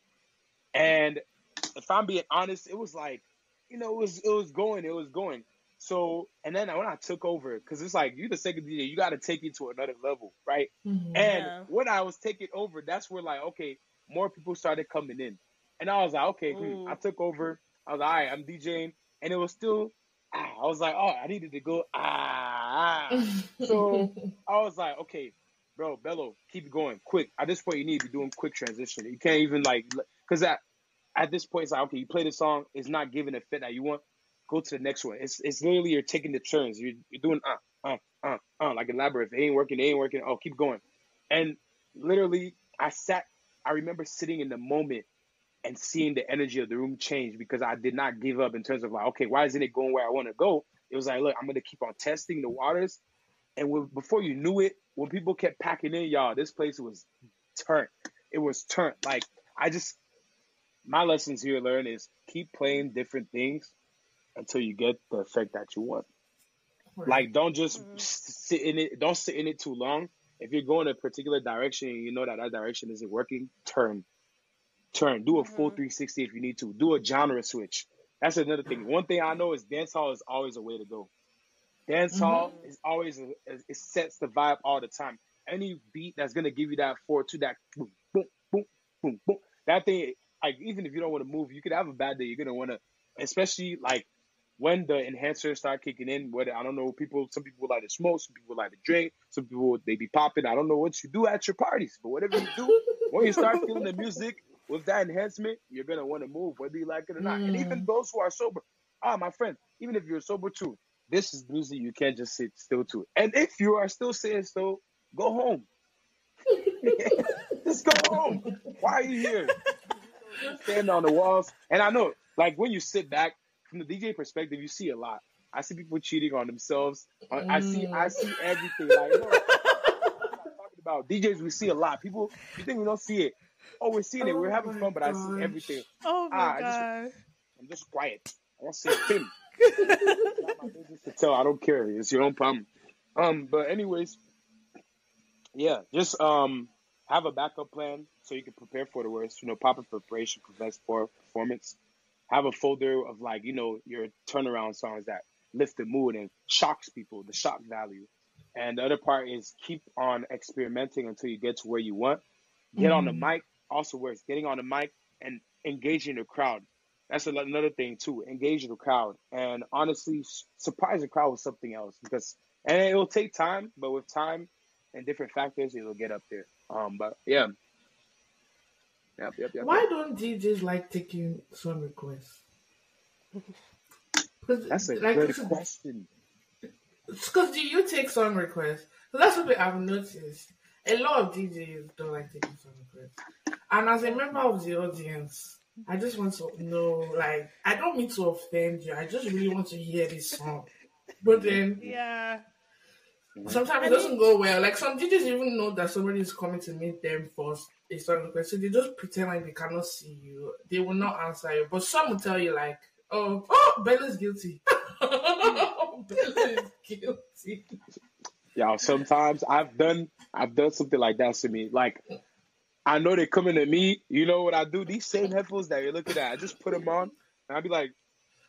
And if I'm being honest, it was like, you know, it was it was going, it was going. So, and then when I took over, because it's like you the second D J, you got to take it to another level, right? Mhm. And Yeah. when I was taking over, that's where like, okay, more people started coming in. And I was like, okay, hmm. Ooh. I took over. I was like, all right, I'm DJing. And it was still, ah, I was like, oh, I needed to go, ah. ah. So I was like, okay, bro, Bello, keep it going, quick. At this point, you need to be doing quick transition. You can't even like, because at, at this point, it's like, okay, you play the song, it's not giving the fit that you want, go to the next one. It's it's literally you're taking the turns. You're, you're doing, uh, uh, uh, uh, like elaborate. If it ain't working, it ain't working. Oh, keep going. And literally, I sat, I remember sitting in the moment and seeing the energy of the room change because I did not give up in terms of like, okay, why isn't it going where I want to go? It was like, look, I'm going to keep on testing the waters. And when, before you knew it, when people kept packing in, y'all, this place was turned. It was turned. Like, I just, my lessons here learned is keep playing different things until you get the effect that you want. Right. Like, don't just Mhm. sit in it. Don't sit in it too long. If you're going a particular direction and you know that that direction isn't working, turn. Turn. Do a full Mhm. three sixty if you need to. Do a genre switch. That's another thing. One thing I know is dancehall is always a way to go. Dancehall Mhm. is always, a, it sets the vibe all the time. Any beat that's going to give you that four two, that boom, boom, boom, boom, boom. That thing, like even if you don't want to move, you could have a bad day. You're gonna want to, especially like when the enhancers start kicking in. Whether I don't know, people, some people like to smoke, some people like to drink, some people they be popping. I don't know what you do at your parties, but whatever you do, when you start feeling the music with that enhancement, you're gonna want to move, whether you like it or not. And even Mm. those who are sober, ah, my friend, even if you're sober too, this is music you can't just sit still to. And if you are still sitting still, go home. Just go home. Why are you here? Stand on the walls. And I know, like when you sit back from the D J perspective, you see a lot. I see people cheating on themselves. Uh, I see, I Mm. see everything. Like, no, I'm talking about D Js. We see a lot. People, you think we don't see it? Oh, we're seeing it. We're Oh having my fun, but I see gosh. everything. Oh my Ah, I just, god. I'm just quiet. I won't say him. It's not my business to tell. I don't care. It's your own problem. Um, but anyways, yeah, just um have a backup plan so you can prepare for the worst. You know, proper preparation prevents poor performance. Have a folder of like, you know, your turnaround songs that lift the mood and shocks people, the shock value. And the other part is keep on experimenting until you get to where you want. Get on the Mm. mic also works. Getting on the mic and engaging the crowd. That's ano- another thing too. Engage the crowd and honestly s- surprise the crowd with something else because and it'll take time, but with time and different factors, it'll get up there. Um, but yeah, yep, yep, yep, yep. Why don't D Js like taking song requests? Because That's a like, good question. because do you take song requests? So that's what I've noticed. A lot of D Js don't like taking song requests. And as a member of the audience, I just want to know, like, I don't mean to offend you. I just really want to hear this song. But then Yeah. sometimes I it doesn't mean, go well. Like some D Js even know that somebody is coming to meet them for a song request, so they just pretend like they cannot see you. They will not answer you. But some will tell you like, "Oh, oh, Bella's guilty. Bella is guilty." Y'all, sometimes I've done I've done something like that to me. Like I know they're coming to me. You know what I do? These same headphones that you're looking at, I just put them on and I'll be like,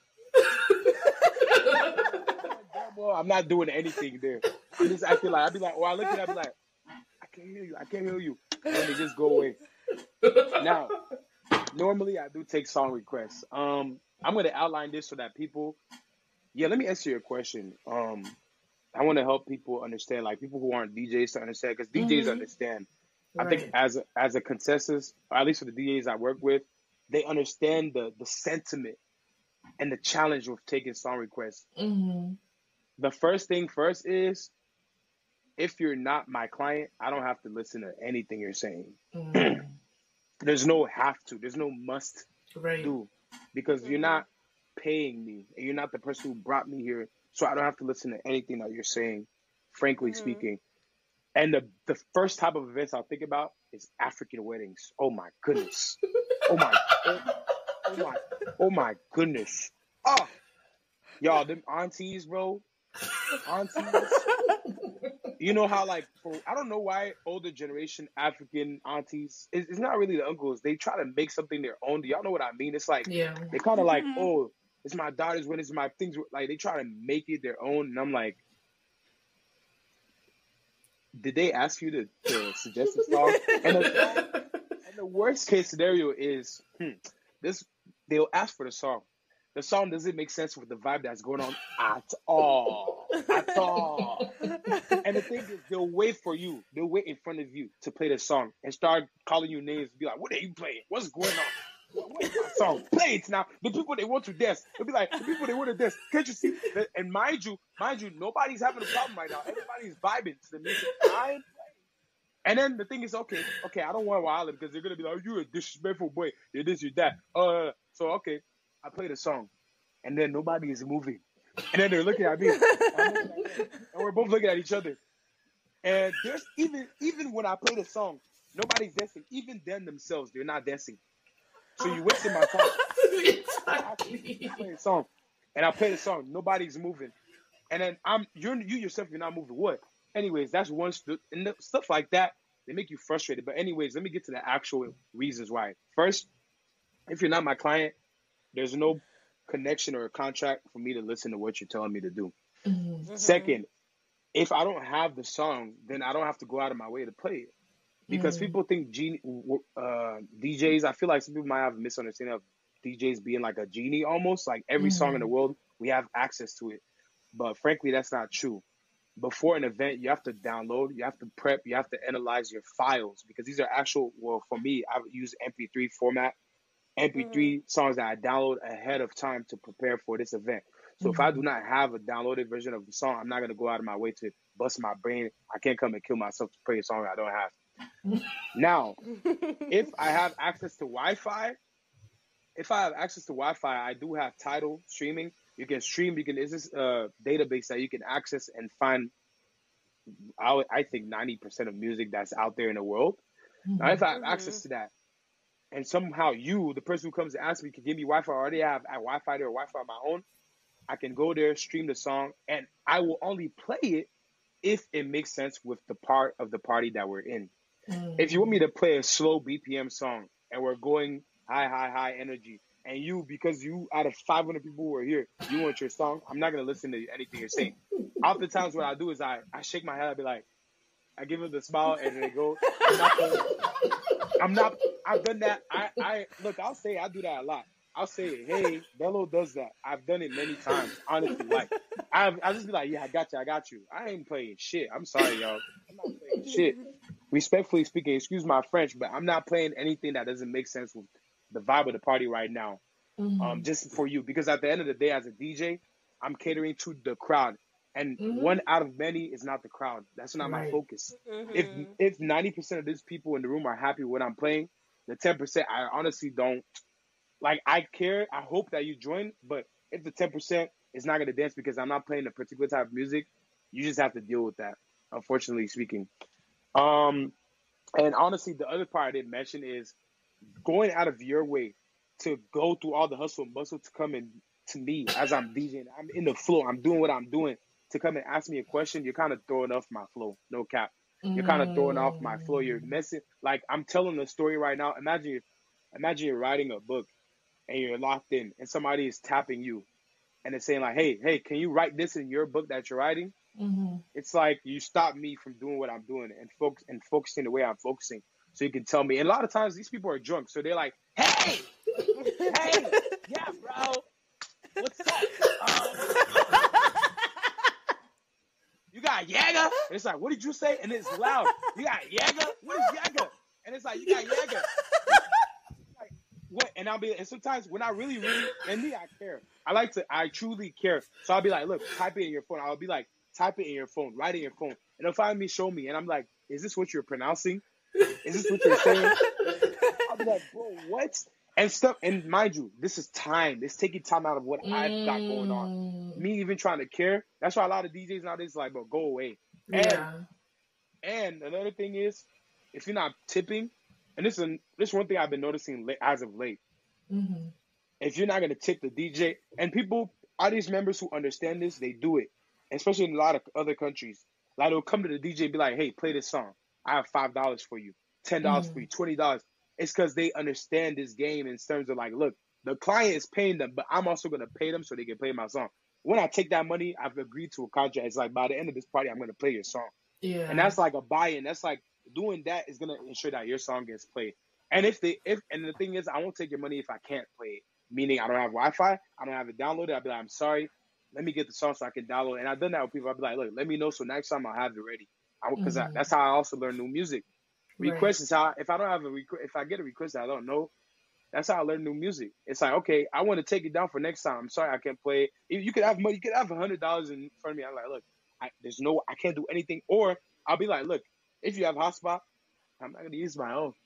damn, well, I'm not doing anything there. I'm just acting like I'll be like, oh, I look at it, I'll be like, I can't hear you, I can't hear you. And then they just go away. Now, normally I do take song requests. Um, I'm gonna outline this so that people yeah, let me answer your question. Um, I want to help people understand, like people who aren't D Js to understand, because D Js Mm-hmm. understand. I think Right. as a, as a consensus, or at least for the D Js I work with, they understand the the sentiment and the challenge with taking song requests. Mm-hmm. The first thing first is if you're not my client, I don't have to listen to anything you're saying. Mm-hmm. There's no have to. There's no must Right. do because you're mhm. not paying me and you're not the person who brought me here. So I don't have to listen to anything that you're saying, frankly Mhm. speaking. And the, the first type of events I'll think about is African weddings. Oh my goodness. Oh my, oh, oh my, oh my goodness. Oh, y'all, them aunties, bro. Aunties. You know how like for I don't know why older generation African aunties it's, it's not really the uncles. They try to make something their own. Do y'all know what I mean? It's like Yeah. they kind of like, oh, it's my daughter's wedding, it's my things. Like they try to make it their own, and I'm like, did they ask you to, to suggest a song? And the song, and the worst case scenario is hmm, this: they'll ask for the song. The song doesn't make sense with the vibe that's going on at all, at all. And the thing is, they'll wait for you. They'll wait in front of you to play the song and start calling you names. Be like, "What are you playing? What's going on? What, what is my song? Play it now." The people they want to dance. They'll be like, "The people they want to dance. Can't you see?" And mind you, mind you, nobody's having a problem right now. Everybody's vibing to the music. I'm and then the thing is, okay, okay, I don't want to wild because they're gonna be like, "You're a disrespectful boy. You're this, you're that." Uh, so okay, I play the song, and then nobody is moving, and then they're looking at me, and, I'm looking at them, and we're both looking at each other. And there's even even when I play the song, nobody's dancing. Even them themselves, they're not dancing. So you wasting my time. I Exactly. play a song, and I play the song. Nobody's moving, and then I'm you're you yourself. You're not moving. What? Anyways, that's one st- and the, stuff like that. They make you frustrated. But anyways, let me get to the actual reasons why. First, if you're not my client, there's no connection or a contract for me to listen to what you're telling me to do. Mm-hmm. Mhm. Second, if I don't have the song, then I don't have to go out of my way to play it. because Mm. people think genie, uh, D Js. I feel like some people might have a misunderstanding of D Js being like a genie almost. Like every song in the Mm. world, we have access to it. But frankly, that's not true. Before an event, you have to download, you have to prep, you have to analyze your files because these are actual. Well, for me, I use M P three format, Mhm. M P three songs that I download ahead of time to prepare for this event. So if I do Mm. not have a downloaded version of the song, I'm not gonna go out of my way to bust my brain. I can't come and kill myself to play a song I don't have. Now, if I have access to Wi-Fi, if I have access to Wi-Fi, I do have Tidal streaming. You can stream. You can. Is this a database that you can access and find? I, would- I think ninety percent of music that's out there in the world. Now, if Mhm. I have Mhm. access to that, and somehow you, the person who comes to ask me, can give me Wi-Fi, I already have a Wi-Fi there or Wi-Fi on my own. I can go there, stream the song, and I will only play it if it makes sense with the part of the party that we're in. If you want me Mm. to play a slow B P M song and we're going high, high, high energy, and you, because you out of five hundred people who are here, you want your song, I'm not gonna listen to anything you're saying. Oftentimes, what I do is I, I shake my head, I be like, I give it the smile, and then they go. I'm not playing. I'm not. I've done that. I, I look. I'll say I do that a lot. I'll say, hey, Bello does that. I've done it many times. Honestly, like I, I just be like, yeah, I got you. I got you. I ain't playing shit. I'm sorry, y'all. I'm not playing shit. Respectfully speaking, excuse my French, but I'm not playing anything that doesn't make sense with the vibe of the party right now. Um, Mhm. just for you, because at the end of the day, as a D J, I'm catering to the crowd, and one Mhm. out of many is not the crowd. That's not my Right. focus. If Mhm. if ninety percent of these people in the room are happy with what I'm playing, the ten percent I honestly don't like. I care. I hope that you join, but if the ten percent is not gonna dance because I'm not playing a particular type of music, you just have to deal with that. Unfortunately speaking. Um, and honestly, the other part I didn't mention is going out of your way to go through all the hustle and bustle to come in to me as I'm DJing. I'm in the flow. I'm doing what I'm doing to come and ask me a question. You're kind of throwing off my flow. No cap. You're kind of throwing off my flow. You're Mm. messing. Like I'm telling a story right now. Imagine, you imagine you're writing a book and you're locked in, and somebody is tapping you and it's saying like, "Hey, hey, can you write this in your book that you're writing?" Mhm. It's like you stop me from doing what I'm doing and focus and focusing the way I'm focusing, so you can tell me. And a lot of times these people are drunk, so they're like, "Hey, hey, yeah, bro, what's up? Um, you got Jaeger?" And it's like, "What did you say?" And it's loud. "You got Jaeger? What is Jaeger?" And it's like, "You got Jaeger." Like, what? And I'll be, and sometimes when I really, really, and me, I care. I like to, I truly care. So I'll be like, "Look, type it in your phone." I'll be like, "Type it in your phone, write it in your phone." And they'll find me, show me. And I'm like, "Is this what you're pronouncing? Is this what you're saying?" I'll be like, "Bro, what?" And stuff. And mind you, this is time. It's taking time out of what I've got going on. Mm. Me even trying to care. That's why a lot of D Js nowadays are like, "Bro, go away." And Yeah. and another thing is, if you're not tipping, and this is this is one thing I've been noticing late, as of late. Mhm. If you're not gonna tip the D J, and people, audience members who understand this, they do it, especially in a lot of other countries. Like they'll come to the D J and be like, "Hey, play this song. I have five dollars for you, ten dollars for you, Mhm. twenty dollars." It's because they understand this game in terms of like, look, the client is paying them, but I'm also gonna pay them so they can play my song. When I take that money, I've agreed to a contract. It's like by the end of this party, I'm gonna play your song. And Yeah. that's like a buy-in. That's like doing that is gonna ensure that your song gets played. And if they if and the thing is, I won't take your money if I can't play it. Meaning I don't have Wi-Fi, I don't have it downloaded. I'll be like, "I'm sorry, let me get the song so I can download." And I've done that with people. I'll be like, "Look, let me know so next time I'll have it ready." Because Mhm. that's how I also learn new music. Right. Request is how if I don't have a request, if I get a request that I don't know, that's how I learn new music. It's like, okay, I want to take it down for next time. I'm sorry, I can't play it. You you could have money, you could have a hundred dollars in front of me. I'm like, "Look, I, there's no, I can't do anything." Or I'll be like, "Look, if you have hotspot, I'm not gonna use my own."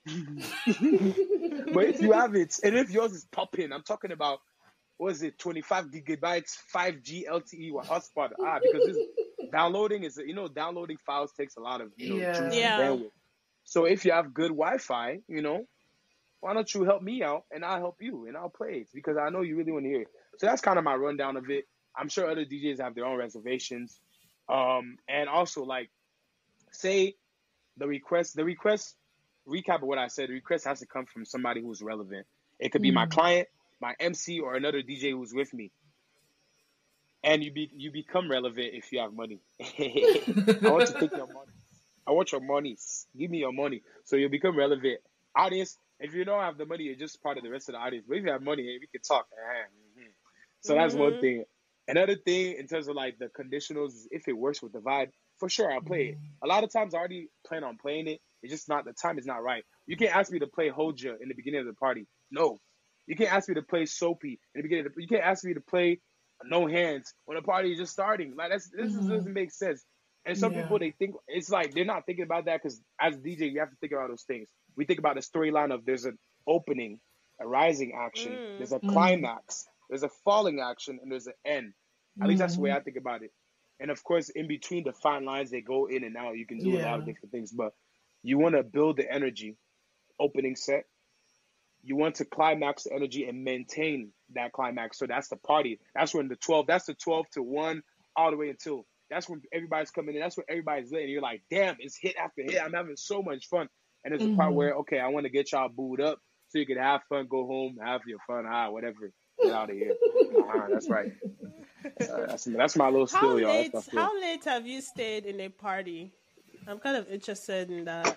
But if you have it, and if yours is popping, I'm talking about, what is it, twenty-five gigabytes, five G L T E with hotspot. Ah, because this downloading is, you know, downloading files takes a lot of, you know, juice Yeah. and Yeah. bandwidth. So if you have good Wi-Fi, you know, why don't you help me out and I'll help you and I'll play it because I know you really want to hear it. So that's kind of my rundown of it. I'm sure other D Js have their own reservations. Um, and also like say the request, the request recap of what I said, the request has to come from somebody who's relevant. It could be my Mhm. client, my M C, or another D J who's with me. And you be you become relevant if you have money. I want to take your money. I want your money. Give me your money. So you become relevant. Audience, if you don't have the money, you're just part of the rest of the audience. But if you have money, we can talk. Mm-hmm. So that's one Mm-hmm. thing. Another thing in terms of like the conditionals is if it works with the vibe, for sure I'll play it. A lot of times I already plan on playing it. It's just not the time is not right. You can't ask me to play Hoja in the beginning of the party. No. You can't ask me to play Soapy in the beginning. Of the, you can't ask me to play No Hands when the party is just starting. Like that's this is, doesn't make sense. And some Yeah. people they think it's like they're not thinking about that because as a D J you have to think about those things. We think about the storyline of there's an opening, a rising action, Mm. there's a Mm. climax, there's a falling action, and there's an end. At least that's the way Mhm. I think about it. And of course, in between the fine lines, they go in and out. You can do a lot of Yeah. different things, but you want to build the energy. Opening set, you want to climax the energy and maintain that climax. So that's the party. That's when the twelve. That's the twelve to one all the way until. That's when everybody's coming in. That's when everybody's lit. And you're like, damn, it's hit after hit. I'm having so much fun. And there's a part Mhm. where, okay, I want to get y'all booed up so you can have fun, go home, have your fun, ah, whatever. Get out of here. Uh-huh, that's right. Uh, that's that's my little How skill, y'all. late? That's my skill. How late have you stayed in a party? I'm kind of interested in that.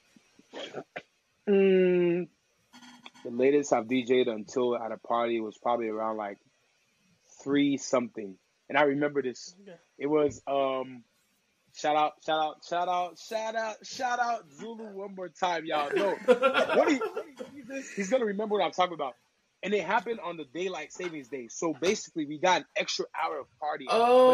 Mm, the latest I've D J'd until at a party was probably around like three something. And I remember this. It was um shout out, shout out, shout out, shout out, shout out Zulu one more time, y'all. No. What he, what he sees this, he's gonna remember what I'm talking about. And it happened on the daylight savings day. So basically we got an extra hour of partying.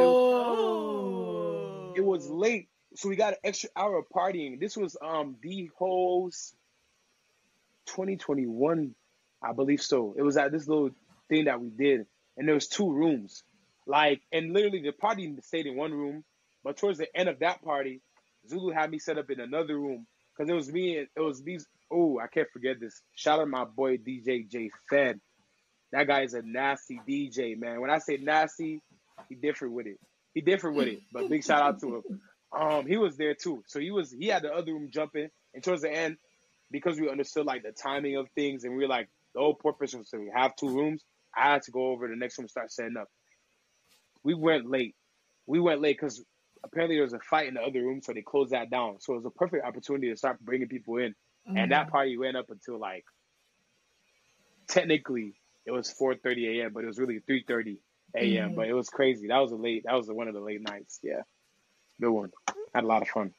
Oh. It was late. So we got an extra hour of partying. This was um the host twenty twenty-one, I believe so. It was at this little thing that we did, and there was two rooms, like, and literally the party stayed in one room, but towards the end of that party, Zulu had me set up in another room because it was me and it was these. Oh, I can't forget this. Shout out my boy D J J Fed. That guy is a nasty D J, man. When I say nasty, he different with it. He different with it. But big shout out to him. Um, he was there too. So he was he had the other room jumping, and towards the end, because we understood like the timing of things, and we were like the whole purpose was to have two rooms. I had to go over to the next room and start setting up. We went late. We went late because apparently there was a fight in the other room, so they closed that down. So it was a perfect opportunity to start bringing people in, Mhm. and that party went up until like technically it was four thirty a.m., but it was really three thirty a.m. Mhm. But it was crazy. That was a late. That was one of the late nights. Yeah, good one. Had a lot of fun.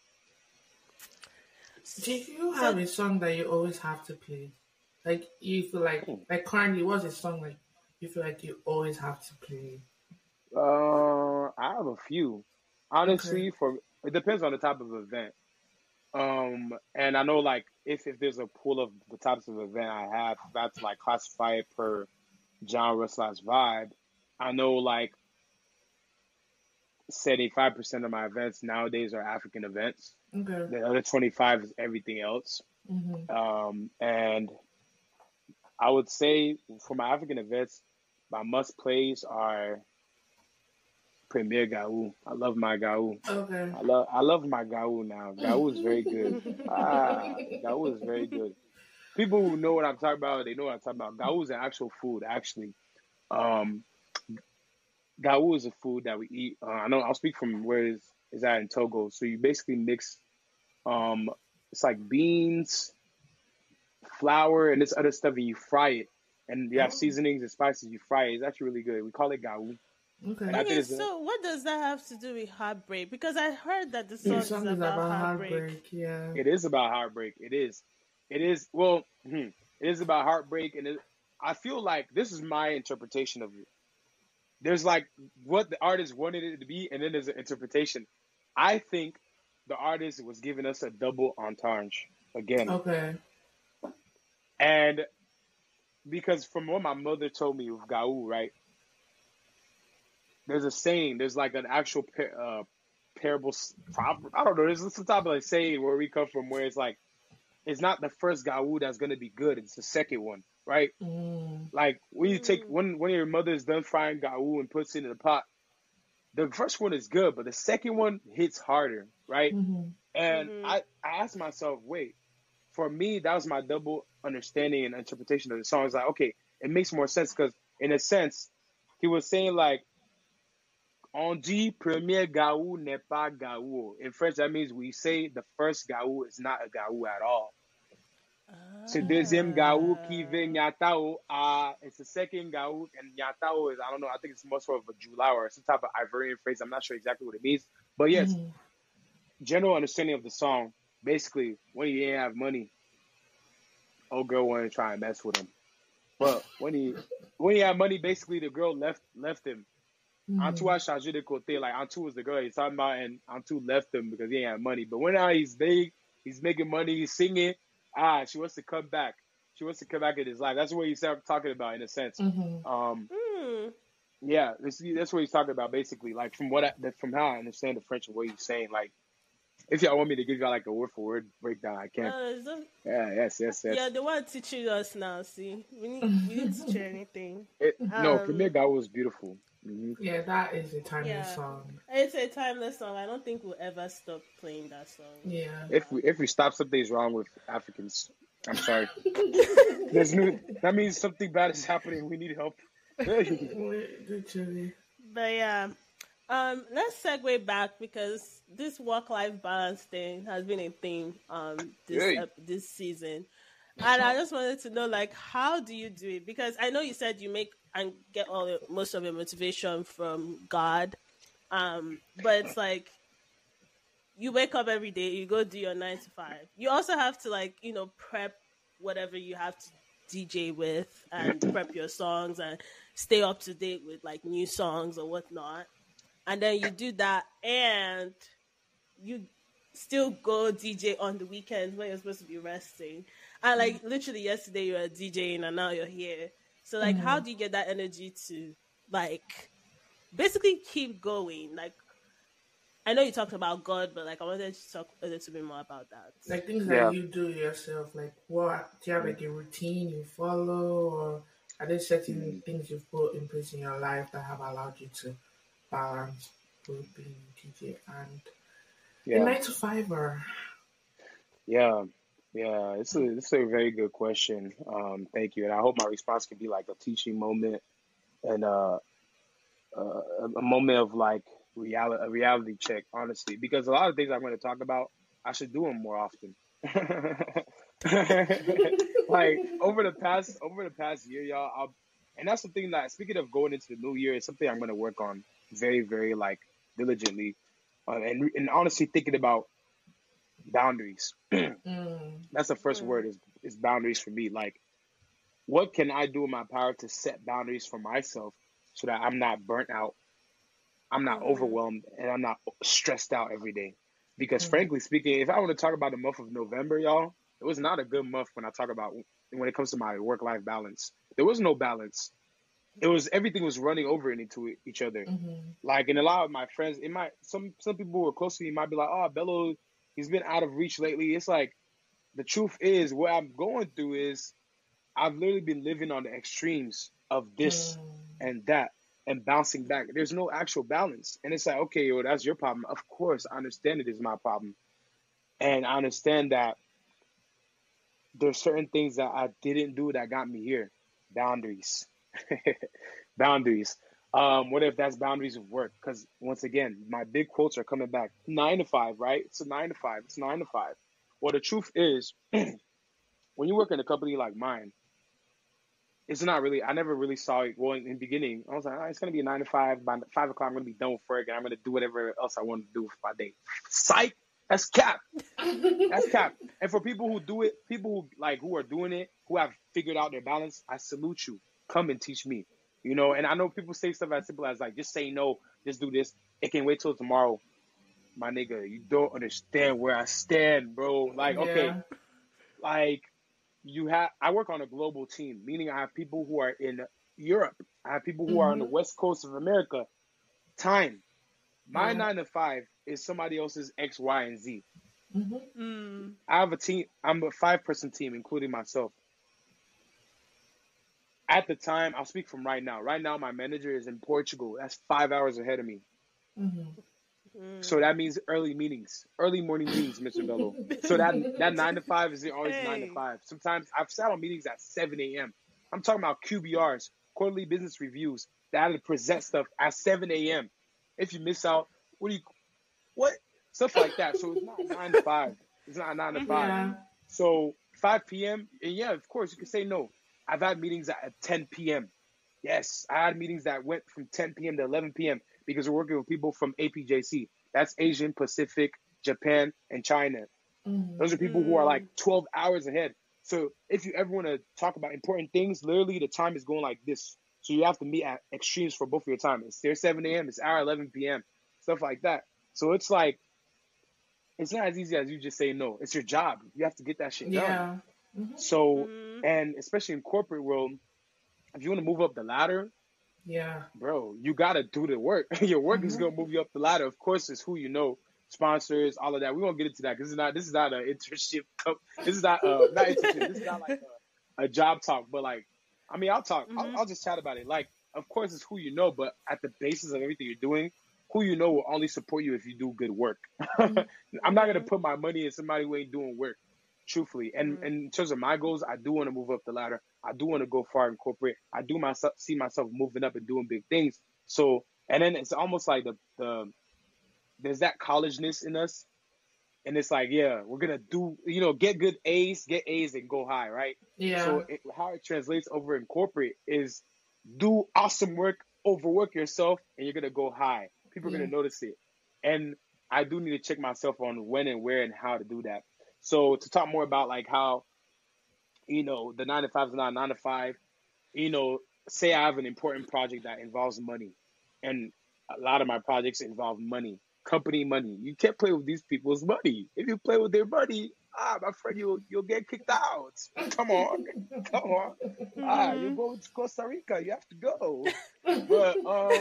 Do you have a song that you always have to play? Like you feel like like currently, what's a song like you feel like you always have to play? Uh, I have a few. Honestly, Okay. for it depends on the type of event. Um, and I know like if if there's a pool of the types of event I have, if I have to like classify it per genre slash vibe. I know like seventy-five percent of my events nowadays are African events. Okay. The other twenty-five is everything else. Mhm. Um, and I would say for my African events, my must plays are Premier Gaou. I love my Gaou. Okay. I love I love my Gaou now. Gaou is very good. Ah, Gaou is very good. People who know what I'm talking about, they know what I'm talking about. Gaou is an actual food, actually. Um, Gaou is a food that we eat. Uh, I know I'll speak from where is is that in Togo. So you basically mix um, it's like beans, flour, and this other stuff, and you fry it. And you have Oh. seasonings and spices. You fry it. It's actually really good. We call it Gaou. Okay. And I think Okay, it's a, so what does that have to do with heartbreak? Because I heard that the song The is song is about about heartbreak. heartbreak. Yeah. it is about heartbreak. It is. It is. Well, hmm, it is about heartbreak, and it, I feel like this is my interpretation of it. There's like what the artist wanted it to be, and then there's an interpretation. I think the artist was giving us a double entendre again, Okay. and because from what my mother told me with Gaou, right? There's a saying. There's like an actual par- uh, parable. s- proverb- I don't know. There's some type of like saying where we come from, where it's like it's not the first Gaou that's gonna be good. It's the second one, right? Mm. Like when you take Mm. when when your mother is done frying Gaou and puts it in the pot, the first one is good, but the second one hits harder, right? Mhm. And Mhm. I I asked myself, wait, for me that was my double understanding and interpretation of the song. It's like, okay, it makes more sense because in a sense, he was saying like On dit premier gaou n'est pas gaou. In French, that means we say the first gaou is not a gaou at all. C'est deuxième gaou qui vient Nyatao. Uh, it's the second gaou, and Nyatao is, I don't know, I think it's more sort of a July or some type of Ivorian phrase. I'm not sure exactly what it means. But yes, Mm-hmm. general understanding of the song, basically, when he didn't have money, old girl wanted to try and mess with him. But when he when he had money, basically the girl left left him. Mm-hmm. Antu a changé de côté. Like Antu was the girl he's talking about, and Antu left him because he ain't had money. But when now he's big, he's making money, he's singing. Ah, she wants to come back. She wants to come back in his life. That's what he's talking about in a sense. Mm-hmm. Um, Mm. yeah, this, that's what he's talking about basically. Like from what I, from how I understand the French and what he's saying. Like, if y'all want me to give y'all like a word for word breakdown, I can. Uh, so, Yeah, yes, yes, yes. yeah, the one teaching us now. See, we need we need to share anything. It, no, Um, Premier Guy was beautiful. hmm Yeah, that is a timeless Yeah. song. It's a timeless song. I don't think we'll ever stop playing that song. Yeah. If we if we stop, something's wrong with Africans. I'm sorry. There's new. That means something bad is happening. We need help. Literally. But yeah, um, let's segue back because this work-life balance thing has been a theme um this Hey. ep- this season, and I just wanted to know like how do you do it? Because I know you said you make and get all your, most of your motivation from God, um, but it's like you wake up every day, you go do your nine to five. You also have to like you know prep whatever you have to D J with and prep your songs and stay up to date with like new songs or whatnot. And then you do that and you still go D J on the weekends when you're supposed to be resting. And like literally yesterday you were DJing and now you're here. So like how do you get that energy to like basically keep going? Like I know you talked about God, but like I wanted to talk a little bit more about that. Like things Yeah. that you do yourself, like what do you have like a routine you follow, or are there certain things you've put in place in your life that have allowed you to balance both being a D J and a Yeah, nine to fiver? yeah, yeah. It's a it's a very good question. Um, thank you, and I hope my response can be like a teaching moment and uh, uh a, a moment of like reality a reality check, honestly, because a lot of things I'm going to talk about, I should do them more often. Like over the past over the past year, y'all, I'll, and that's the thing that speaking of going into the new year, it's something I'm going to work on very, very like diligently, uh, and and honestly thinking about boundaries. Mm. That's the first Mm. word is is boundaries for me. Like, what can I do in my power to set boundaries for myself so that I'm not burnt out, I'm not Mhm. overwhelmed, and I'm not stressed out every day. Because Mhm. frankly speaking, if I want to talk about the month of November, y'all, it was not a good month when I talk about when it comes to my work life balance. There was no balance. It was everything was running over into e- each other. Mm-hmm. Like, and a lot of my friends, it might some some people who are close to me might be like, "Oh, Bello, he's been out of reach lately." It's like the truth is, what I'm going through is I've literally been living on the extremes of this Mm. and that and bouncing back. There's no actual balance. And it's like, okay, well, that's your problem. Of course, I understand it is my problem. And I understand that there's certain things that I didn't do that got me here. Boundaries. Boundaries. Um, what if that's boundaries of work? Because once again, my big quotes are coming back. Nine to five, right? It's a nine to five. It's nine to five. Well, the truth is, when you work in a company like mine, it's not really, I never really saw it going in the beginning. I was like, oh, it's going to be a nine to five. By five o'clock, I'm going to be done with work and I'm going to do whatever else I want to do with my day. Psych! That's cap. That's cap. And for people who do it, people who like who are doing it, who have figured out their balance, I salute you. Come and teach me. You know, and I know people say stuff as simple as like, just say no, just do this. It can wait till tomorrow. My nigga, you don't understand where I stand, bro. Like, okay, Yeah. like you have I work on a global team, meaning I have people who are in Europe. I have people who are on the Mhm. west coast of America. Time. My Yeah. nine to five is somebody else's X, Y, and Z. Mm-hmm. Mm. I have a team. I'm a five person team, including myself. At the time, I'll speak from right now. Right now, my manager is in Portugal. That's five hours ahead of me. Mm-hmm. Mm. So that means early meetings, early morning meetings, Mister Bello. So that that nine to five is always nine to Hey. five. Sometimes I've sat on meetings at seven a.m. I'm talking about Q B Rs, quarterly business reviews, that I had to present stuff at seven a.m. If you miss out, what do you what stuff like that. So it's not nine to five. It's not nine to five. Yeah. So five p.m. and yeah, of course you can say no. I've had meetings at ten p.m. Yes, I had meetings that went from ten p.m. to eleven p.m. because we're working with people from A P J C. That's Asian, Pacific, Japan, and China. Mm. Those are people who are like twelve hours ahead. So if you ever want to talk about important things, literally the time is going like this. So you have to meet at extremes for both of your time. It's their seven a.m., it's our eleven p.m., stuff like that. So it's like, it's not as easy as you just say no. It's your job. You have to get that shit done. Yeah. Mm-hmm. So, and especially in corporate world, if you want to move up the ladder, Yeah. bro, you got to do the work. Your work is Mhm. going to move you up the ladder. Of course, it's who you know, sponsors, all of that. We won't get into that because this is not, this is not an internship. co- This is not, uh, not internship. This is not like a, a job talk, but like, I mean, I'll talk. I'll, Mhm. I'll just chat about it. Like, of course, it's who you know, but at the basis of everything you're doing, who you know will only support you if you do good work. I'm not gonna put my money in somebody who ain't doing work, truthfully. And, and in terms of my goals, I do want to move up the ladder. I do want to go far in corporate. I do myself see myself moving up and doing big things. So, and then it's almost like the the there's that collegeness in us, and it's like, yeah, we're gonna do, you know, get good A's, get A's, and go high, right? Yeah. So it, how it translates over in corporate is do awesome work, overwork yourself, and you're gonna go high. People are Yeah. gonna notice it, and I do need to check myself on when and where and how to do that. So to talk more about like how, you know, the nine to five is not a nine to five. You know, say I have an important project that involves money, and a lot of my projects involve money, company money. You can't play with these people's money. If you play with their money, ah, my friend, you'll you'll get kicked out. Come on, come on. Ah, you Mhm. go to Costa Rica, you have to go. But um,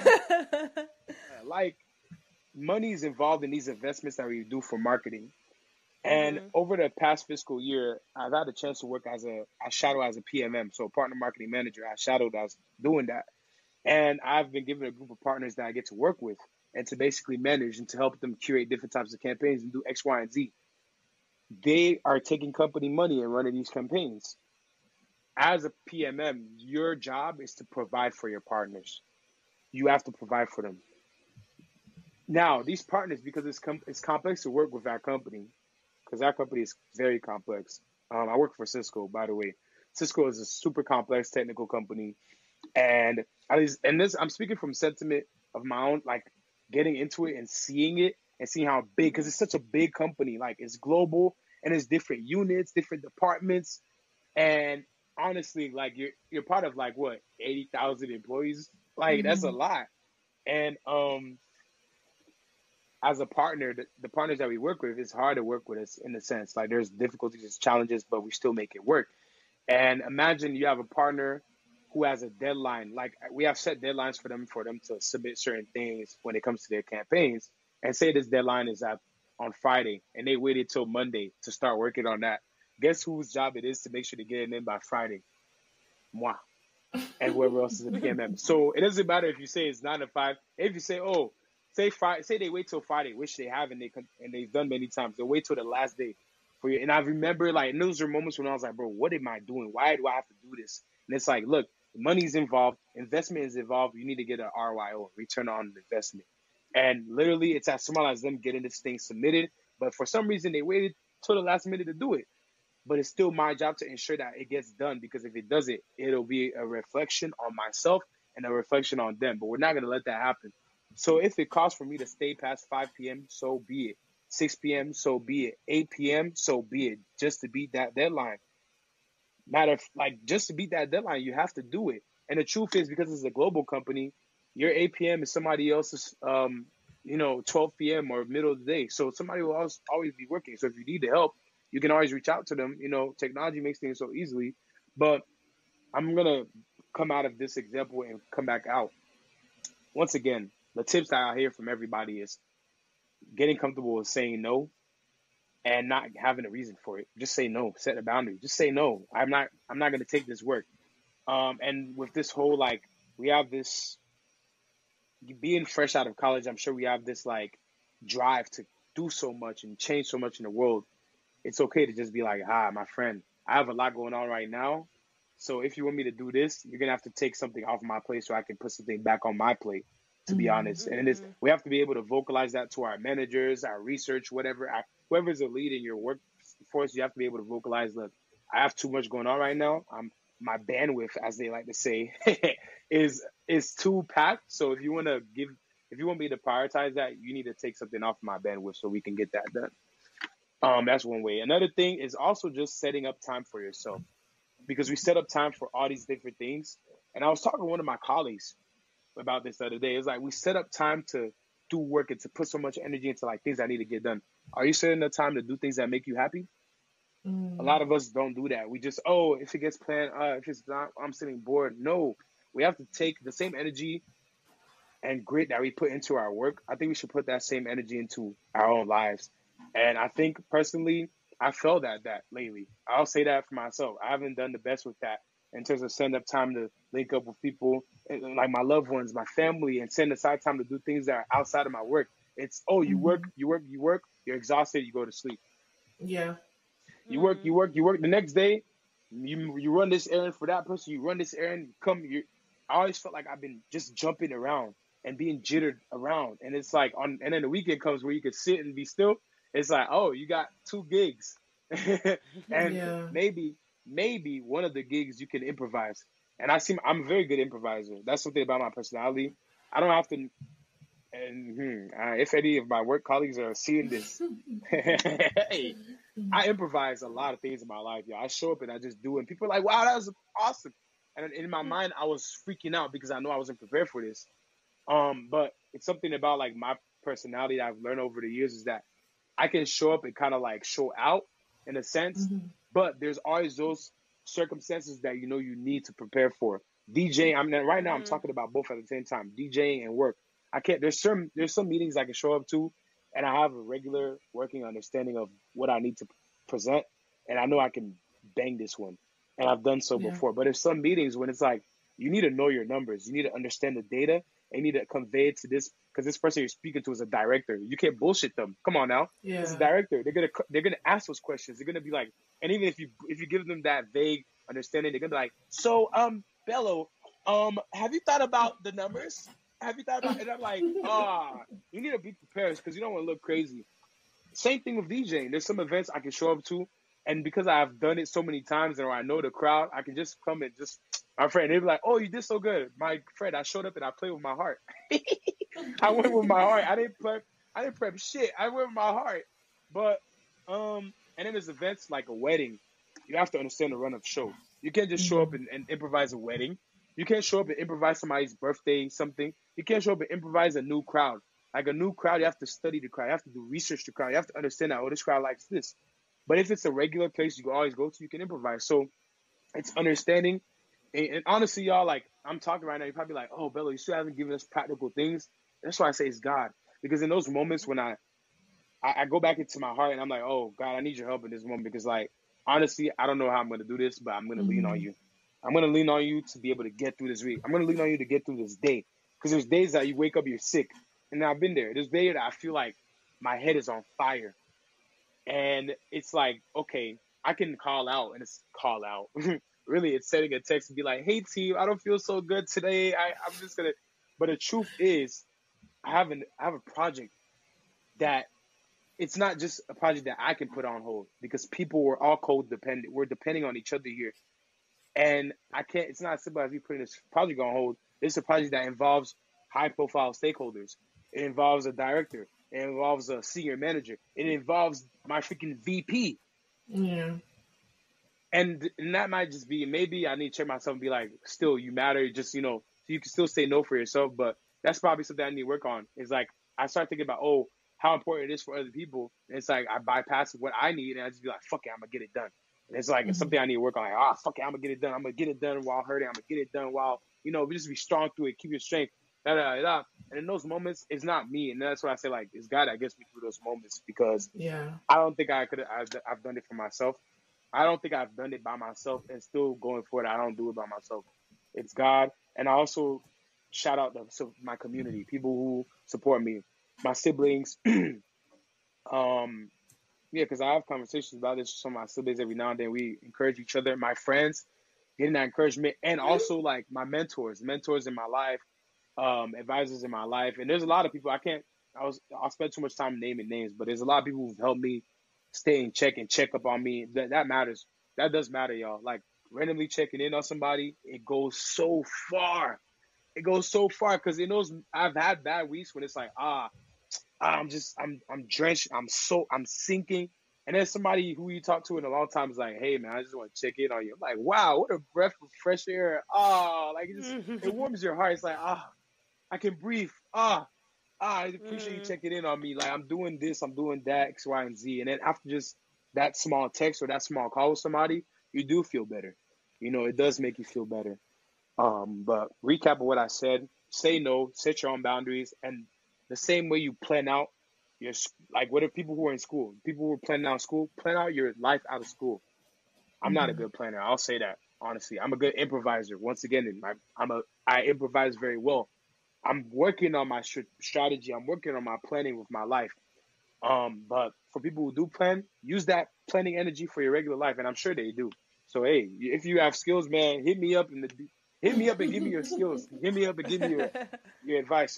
like money is involved in these investments that we do for marketing. And Mhm. over the past fiscal year, I've had a chance to work as a, I shadow as a P M M, so partner marketing manager. I shadowed as doing that. And I've been given a group of partners that I get to work with and to basically manage and to help them curate different types of campaigns and do X, Y, and Z. They are taking company money and running these campaigns. As a P M M, your job is to provide for your partners. You have to provide for them. Now, these partners, because it's com- it's complex to work with our company, because our company is very complex. Um, I work for Cisco, by the way. Cisco is a super complex technical company, and I was, and this I'm speaking from sentiment of my own, like getting into it and seeing it and seeing how big, because it's such a big company, like it's global and it's different units, different departments, and honestly, like you're you're part of like what eighty thousand employees, like that's a Mhm. lot, and um as a partner, the, the partners that we work with, it's hard to work with us in a sense. Like there's difficulties, there's challenges, but we still make it work. And imagine you have a partner who has a deadline. Like we have set deadlines for them for them to submit certain things when it comes to their campaigns. And say this deadline is at on Friday, and they waited till Monday to start working on that. Guess whose job it is to make sure to get it in by Friday? Moi and whoever else is a P M M. So it doesn't matter if you say it's nine to five. If you say, oh, say Friday, say they wait till Friday, which they have and they and they've done many times. They wait till the last day for you. And I remember like and those are moments when I was like, bro, what am I doing? Why do I have to do this? And it's like, look, money's involved, investment is involved. You need to get an R Y O, return on investment. And literally, it's as small as them getting this thing submitted. But for some reason, they waited till the last minute to do it, but it's still my job to ensure that it gets done, because if it doesn't, it'll be a reflection on myself and a reflection on them. But we're not going to let that happen. So if it costs for me to stay past five p.m., so be it. six p.m., so be it. eight p.m., so be it. Just to beat that deadline. Matter of like, just to beat that deadline, you have to do it. And the truth is, because it's a global company, your eight p.m. is somebody else's, um, you know, twelve p.m. or middle of the day. So somebody will always, always be working. So if you need the help, you can always reach out to them. You know, technology makes things so easily. But I'm going to come out of this example and come back out. Once again, the tips that I hear from everybody is getting comfortable with saying no and not having a reason for it. Just say no, set a boundary. Just say no. I'm not, I'm not going to take this work. Um, and with this whole, like, we have this, being fresh out of college, I'm sure we have this, like, drive to do so much and change so much in the world. It's okay to just be like, ah, my friend, I have a lot going on right now. So if you want me to do this, you're going to have to take something off my plate so I can put something back on my plate. to be Mm-hmm. honest. And it's Mm-hmm. we have to be able to vocalize that to our managers, our research, whatever, our, whoever's a lead in your workforce. You have to be able to vocalize, look, I have too much going on right now. I'm my bandwidth, as they like to say, is is too packed. So if you want to give, if you want me to prioritize that, you need to take something off my bandwidth so we can get that done. Um, that's one way. Another thing is also just setting up time for yourself, because we set up time for all these different things. And I was talking to one of my colleagues about this the other day. It's like we set up time to do work and to put so much energy into like things that need to get done. Are you setting the time to do things that make you happy? A Mm. lot of us don't do that. We just, oh, if it gets planned, uh, if it's not, I'm sitting bored. No, we have to take the same energy and grit that we put into our work. I think we should put that same energy into our own lives. And I think personally, I felt that that lately. I'll say that for myself. I haven't done the best with that in terms of setting up time to link up with people, and, like my loved ones, my family, and setting aside time to do things that are outside of my work. It's, oh, you work, Mm-hmm. you work, you work, you're exhausted, you go to sleep. Yeah. You work, you work, you work. The next day, you you run this errand for that person. You run this errand. You come. You. I always felt like I've been just jumping around and being jittered around. And it's like on, and then the weekend comes where you could sit and be still. It's like, oh, you got two gigs, and Yeah. maybe maybe one of the gigs you can improvise. And I seem I'm a very good improviser. That's something about my personality. I don't have to. And hmm, uh, if any of my work colleagues are seeing this, hey, I improvise a lot of things in my life, y'all. I show up and I just do it. And people are like, wow, that was awesome. And in my mind, I was freaking out because I know I wasn't prepared for this. Um, but it's something about like my personality that I've learned over the years is that I can show up and kind of like show out in a sense, Mm-hmm. but there's always those circumstances that you know you need to prepare for. DJing, I mean, right now I'm Mm-hmm. talking about both at the same time, DJing and work. I can't. There's some there's some meetings I can show up to, and I have a regular working understanding of what I need to present, and I know I can bang this one, and I've done so Yeah. before. But there's some meetings when it's like you need to know your numbers, you need to understand the data, and you need to convey it to this because this person you're speaking to is a director. You can't bullshit them. Come on now, it's a Yeah. director. They're gonna they're gonna ask those questions. They're gonna be like, and even if you if you give them that vague understanding, they're gonna be like, so um, Bello, um, have you thought about the numbers? Have you thought about it? And I'm like, ah, you need to be prepared because you don't want to look crazy. Same thing with DJing. There's some events I can show up to, and because I've done it so many times and I know the crowd, I can just come and just my friend. They'd be like, "Oh, you did so good, my friend." I showed up and I played with my heart. I went with my heart. I didn't prep. I didn't prep shit. I went with my heart. But um, and then there's events like a wedding. You have to understand the run of the show. You can't just show up Mm-hmm. and, and improvise a wedding. You can't show up and improvise somebody's birthday, something. You can't show up and improvise a new crowd. Like a new crowd, you have to study the crowd. You have to do research the crowd. You have to understand that, oh, this crowd likes this. But if it's a regular place you can always go to, you can improvise. So it's understanding. And, and honestly, y'all, like I'm talking right now, you're probably like, oh, Bello, you still haven't given us practical things. That's why I say it's God. Because in those moments when I, I, I go back into my heart and I'm like, oh, God, I need your help in this moment. Because, like, honestly, I don't know how I'm going to do this, but I'm going to lean on Mm-hmm. you. I'm going to lean on you to be able to get through this week. I'm going to lean on you to get through this day. Because there's days that you wake up, you're sick. And I've been there. There's days that I feel like my head is on fire. And it's like, okay, I can call out and it's call out. Really, it's sending a text and be like, hey, team, I don't feel so good today. I, I'm just going to. But the truth is, I have, an, I have a project that it's not just a project that I can put on hold because people were all codependent. We're depending on each other here. And I can't, it's not as simple as me putting this project on hold. It's a project that involves high profile stakeholders. It involves a director. It involves a senior manager. It involves my freaking V P. Yeah. And, and that might just be, maybe I need to check myself and be like, still, you matter. Just, you know, so you can still say no for yourself. But that's probably something I need to work on. Is like, I start thinking about, oh, how important it is for other people. And it's like, I bypass what I need and I just be like, fuck it, I'm going to get it done. And it's like, it's Mm-hmm. something I need to work on. Like, ah, oh, fuck it, I'm going to get it done. I'm going to get it done while hurting. I'm going to get it done while, you know, just be strong through it, keep your strength. Da, da, da. And in those moments, it's not me. And that's why I say, like, it's God that gets me through those moments because Yeah. I don't think I could have, I've done it for myself. I don't think I've done it by myself and still going for it. I don't do it by myself. It's God. And I also shout out to my community, people who support me, my siblings. um, yeah, because I have conversations about this with some of my siblings every now and then. We encourage each other, my friends, getting that encouragement, and also like my mentors, mentors in my life. um, advisors in my life, and there's a lot of people I can't. I was I'll spend too much time naming names, but there's a lot of people who've helped me stay in check and check up on me. That that matters. That does matter, y'all. Like randomly checking in on somebody, it goes so far. It goes so far because in those I've had bad weeks when it's like ah, ah I'm just I'm I'm drenched. I'm so I'm sinking. And then somebody who you talk to in a long time is like, hey man, I just want to check in on you. I'm like, wow, what a breath of fresh air. Ah, like it just it warms your heart. It's like ah, I can breathe. Ah. Ah, I appreciate you Mm. checking in on me. Like I'm doing this, I'm doing that, X, Y, and Z. And then after just that small text or that small call with somebody, you do feel better. You know, it does make you feel better. Um, but recap of what I said: say no, set your own boundaries, and the same way you plan out your like what if people who are in school, people who are planning out school, plan out your life out of school. I'm not a good planner. I'll say that honestly. I'm a good improviser. Once again, I, I'm a I improvise very well. I'm working on my str- strategy. I'm working on my planning with my life. Um, but for people who do plan, use that planning energy for your regular life, and I'm sure they do. So hey, if you have skills, man, hit me up in the hit me up and give me your skills. Hit me up and give me your your advice.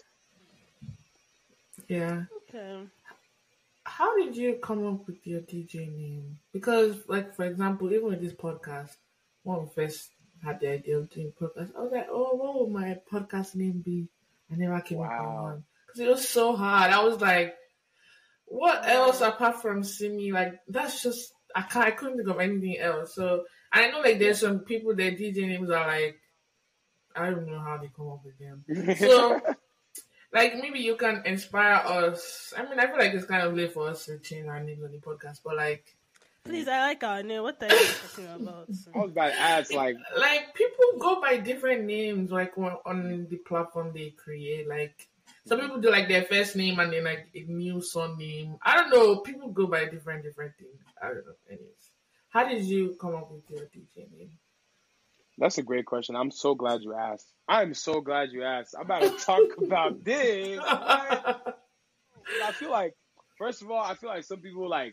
Yeah. Okay. How did you come up with your D J name? Because, like, for example, even with this podcast, when we first had the idea of doing podcast, I was like, oh, what will my podcast name be? I never came up with Wow. one. Because it was so hard. I was like, what else apart from Simi? Like, that's just, I can't, I couldn't think of anything else. So, and I know, like, there's some people, their D J names are like, I don't know how they come up with them. So, like, maybe you can inspire us. I mean, I feel like it's kind of late for us to change our names on the podcast, but like, Please, I like our name. What are you talking about? I was about to ask, like, like people go by different names, like on, on the platform they create. Like, some people do like their first name and then like a new surname. I don't know. People go by different different things. I don't know. Anyways, how did you come up with your D J name? that's a great question. I'm so glad you asked. I'm so glad you asked. I'm about to talk about this. What? I feel like, first of all, I feel like some people like,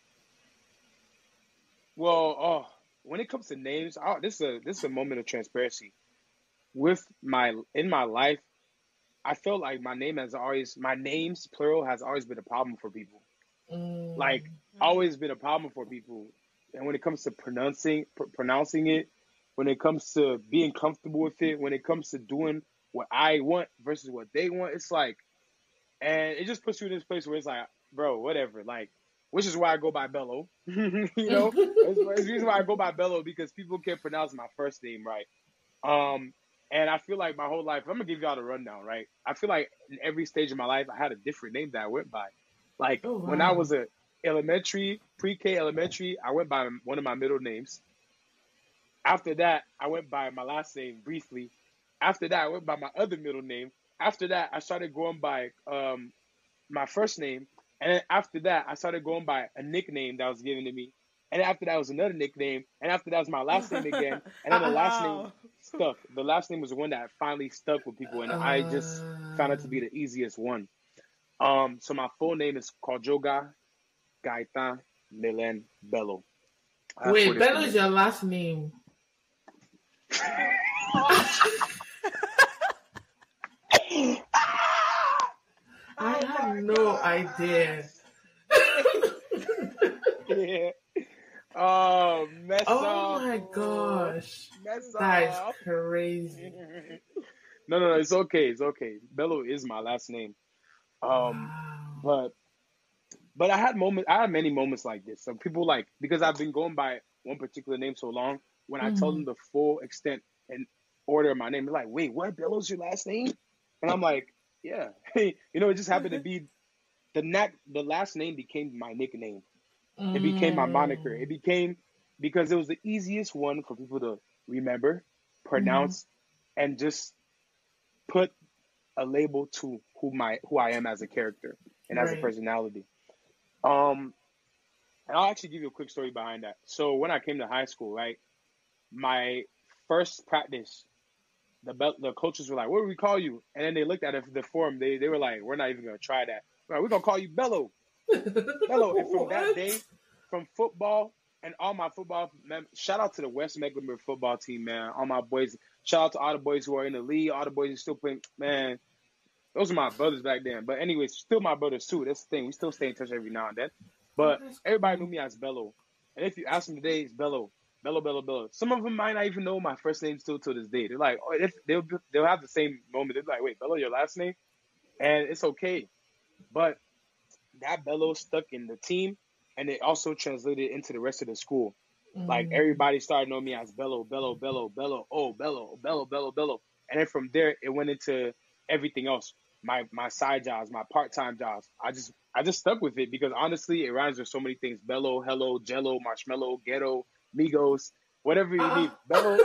well, oh, when it comes to names, oh, this is a this is a moment of transparency. With my in my life, I feel like my name has always my names plural has always been a problem for people. Mm, Like always been a problem for people. And when it comes to pronouncing pr- pronouncing it, when it comes to being comfortable with it, when it comes to doing what I want versus what they want, it's like, and it just puts you in this place where it's like, bro, whatever. Like, which is why I go by Bello. you know, it's, it's the reason why I go by Bello because people can't pronounce my first name right. Um, and I feel like my whole life, I'm gonna give y'all the rundown, right? I feel like in every stage of my life, I had a different name that I went by. Like oh when I wow. was a elementary, pre-K elementary, I went by one of my middle names. After that, I went by my last name briefly. After that, I went by my other middle name. After that, I started going by um, my first name. And then after that, I started going by a nickname that was given to me. And after that was another nickname. And after that was my last name again. And then the last name Wow. stuck. The last name was the one that finally stuck with people. And I just found it to be the easiest one. Um, so my full name is Kojoga Gaitan Milen Bello. I have four Wait, different Bello is names. your last name. I Oh had my no God. idea. Yeah. Oh, mess Oh up. my gosh. Mess That is up. crazy. No, no, no. It's okay. It's okay. Bello is my last name. Um, Wow. but but I had moments. I had many moments like this. So people like because I've been going by one particular name so long. When I tell them Mm-hmm. the full extent and order of my name, they're like, "Wait, what? Bello's your last name?" And I'm like, "Yeah." you know, it just happened to be the nat- The last name became my nickname. It became my moniker. Mm. It became because it was the easiest one for people to remember, Mm-hmm. pronounce, and just put a label to who my who I am as a character and as a Right. personality. Um, and I'll actually give you a quick story behind that. So when I came to high school, right, my first practice, the be- the coaches were like, "What do we call you?" And then they looked at it, the form. They they were like, "We're not even gonna try that. We're, like, we're gonna call you Bello, Bello." And from that What? day, from football and all my football, man, shout out to the West Mecklenburg football team, man. All my boys, shout out to all the boys who are in the league, all the boys who still playing, man. Those are my brothers back then. But anyways, still my brothers too. That's the thing. We still stay in touch every now and then. But everybody knew me as Bello. And if you ask them today, it's Bello. Bello, Bello, Bello. Some of them might not even know my first name still to this day. They're like, oh, if they'll they'll have the same moment. They're like, wait, Bello, your last name? And it's okay. But that Bello stuck in the team, and it also translated into the rest of the school. Mm-hmm. Like, everybody started knowing me as Bello, Bello, Bello, Bello, oh, Bello, Bello, Bello, Bello. And then from there, it went into everything else. My my side jobs, my part-time jobs. I just I just stuck with it because, honestly, it rhymes with so many things. Bello, hello, jello, marshmallow, ghetto, Migos, whatever you need. Bello,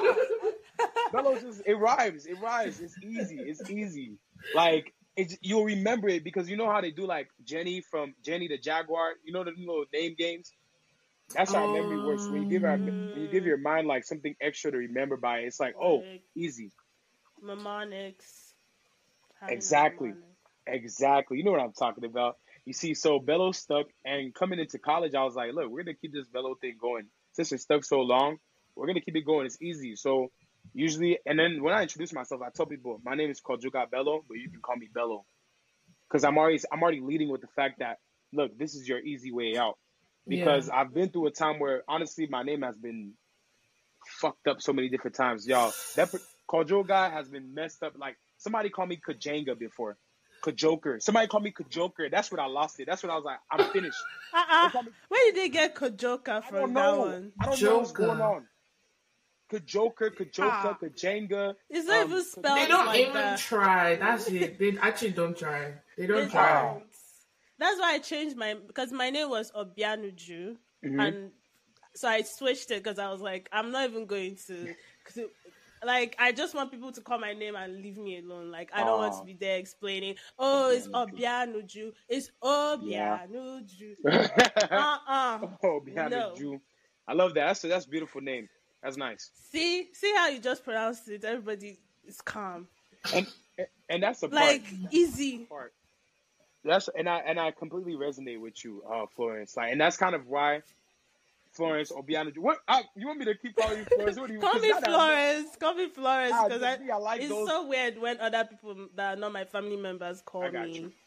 Bello just, it rhymes. It rhymes. It's easy. It's easy. Like, it's, you'll remember it because you know how they do, like, Jenny from Jenny the Jaguar. You know the little name games? That's how memory works. When you give our, when you give your mind, like, something extra to remember by, it's like, oh, easy. Mnemonics. Exactly. Exactly. You know what I'm talking about. You see, so Bello stuck, and coming into college, I was like, look, we're going to keep this Bello thing going. Since it's stuck so long, we're going to keep it going. It's easy. So usually, and then when I introduce myself, I tell people, my name is Kojuka Bello, but you can call me Bello. Because I'm already, I'm already leading with the fact that, look, this is your easy way out. Because yeah. I've been through a time where, honestly, my name has been fucked up so many different times. Y'all, that Kojuka has been messed up. Like, somebody called me Kajanga before. Kajoker. Somebody called me Kajoker. That's when I lost it. That's when I was like, I'm finished. Uh-uh. Me, where did they get Kajoker from? I don't that know. one? I don't Joker. know what's going on. Kajoker, Kajoka, ah. Kajanga. It's not um, even spelled They don't like even that. try. That's it. They actually don't try. They don't they try. Don't. That's why I changed my, because my name was Obianuju, mm-hmm. and so I switched it because I was like, I'm not even going to, to like, I just want people to call my name and leave me alone. Like, I don't oh. want to be there explaining, oh, it's Obianuju. It's Obianuju. Yeah. uh-uh. Obianuju. No. I love that. That's a, that's a beautiful name. That's nice. See? See how you just pronounced it? Everybody is calm. And and that's a part. Like, easy. Part. That's and I and I completely resonate with you, uh, Florence. Like, and that's kind of why Florence Obianuju. What I, you want me to keep calling you Florence? What do you call me Florence? Call me Florence because I, I like it's those. so weird when other people that are not my family members call I got me. You.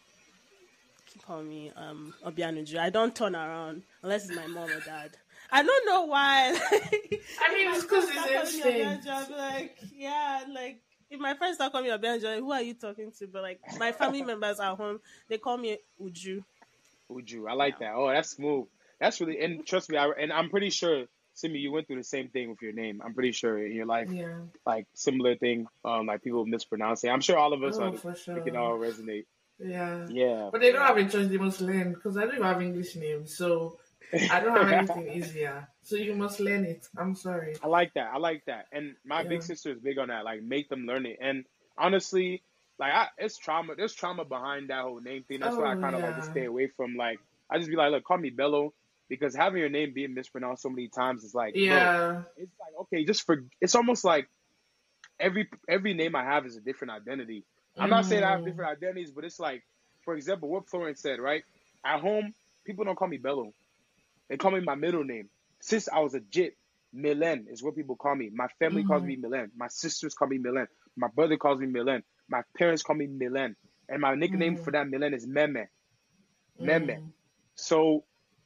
Call me um Obianuju. I don't turn around unless it's my mom or dad. I don't know why. Like, I mean, it's because it's instinct. Like, yeah, like. If my friends start calling me Obianuju, who are you talking to? But like my family members at home, they call me Uju. Uju, I like yeah. that. Oh, that's smooth. That's really, and trust me, I, and I'm pretty sure, Simi, you went through the same thing with your name. I'm pretty sure in your life, yeah. like similar thing, um, like people mispronounce it. I'm sure all of us oh, are, for sure. we can all resonate. Yeah, yeah. But they don't have a choice; they must learn because I don't have English names, so I don't have anything easier. So you must learn it. I'm sorry. I like that. I like that. And my yeah. big sister is big on that. Like, make them learn it. And honestly, like, I, it's trauma. There's trauma behind that whole name thing. That's oh, why I kind of yeah. like to stay away from, like, I just be like, look, call me Bello. Because having your name being mispronounced so many times is like, yeah. bro, it's like, okay, just for, it's almost like every every name I have is a different identity. I'm mm. not saying I have different identities, but it's like, for example, what Florence said, right? At home, people don't call me Bello. They call me my middle name. Since I was a jit, Milen is what people call me. My family mm-hmm. calls me Milen. My sisters call me Milen. My brother calls me Milen. My parents call me Milen. And my nickname mm-hmm. for that Milen is Meme. Meme. Mm-hmm. So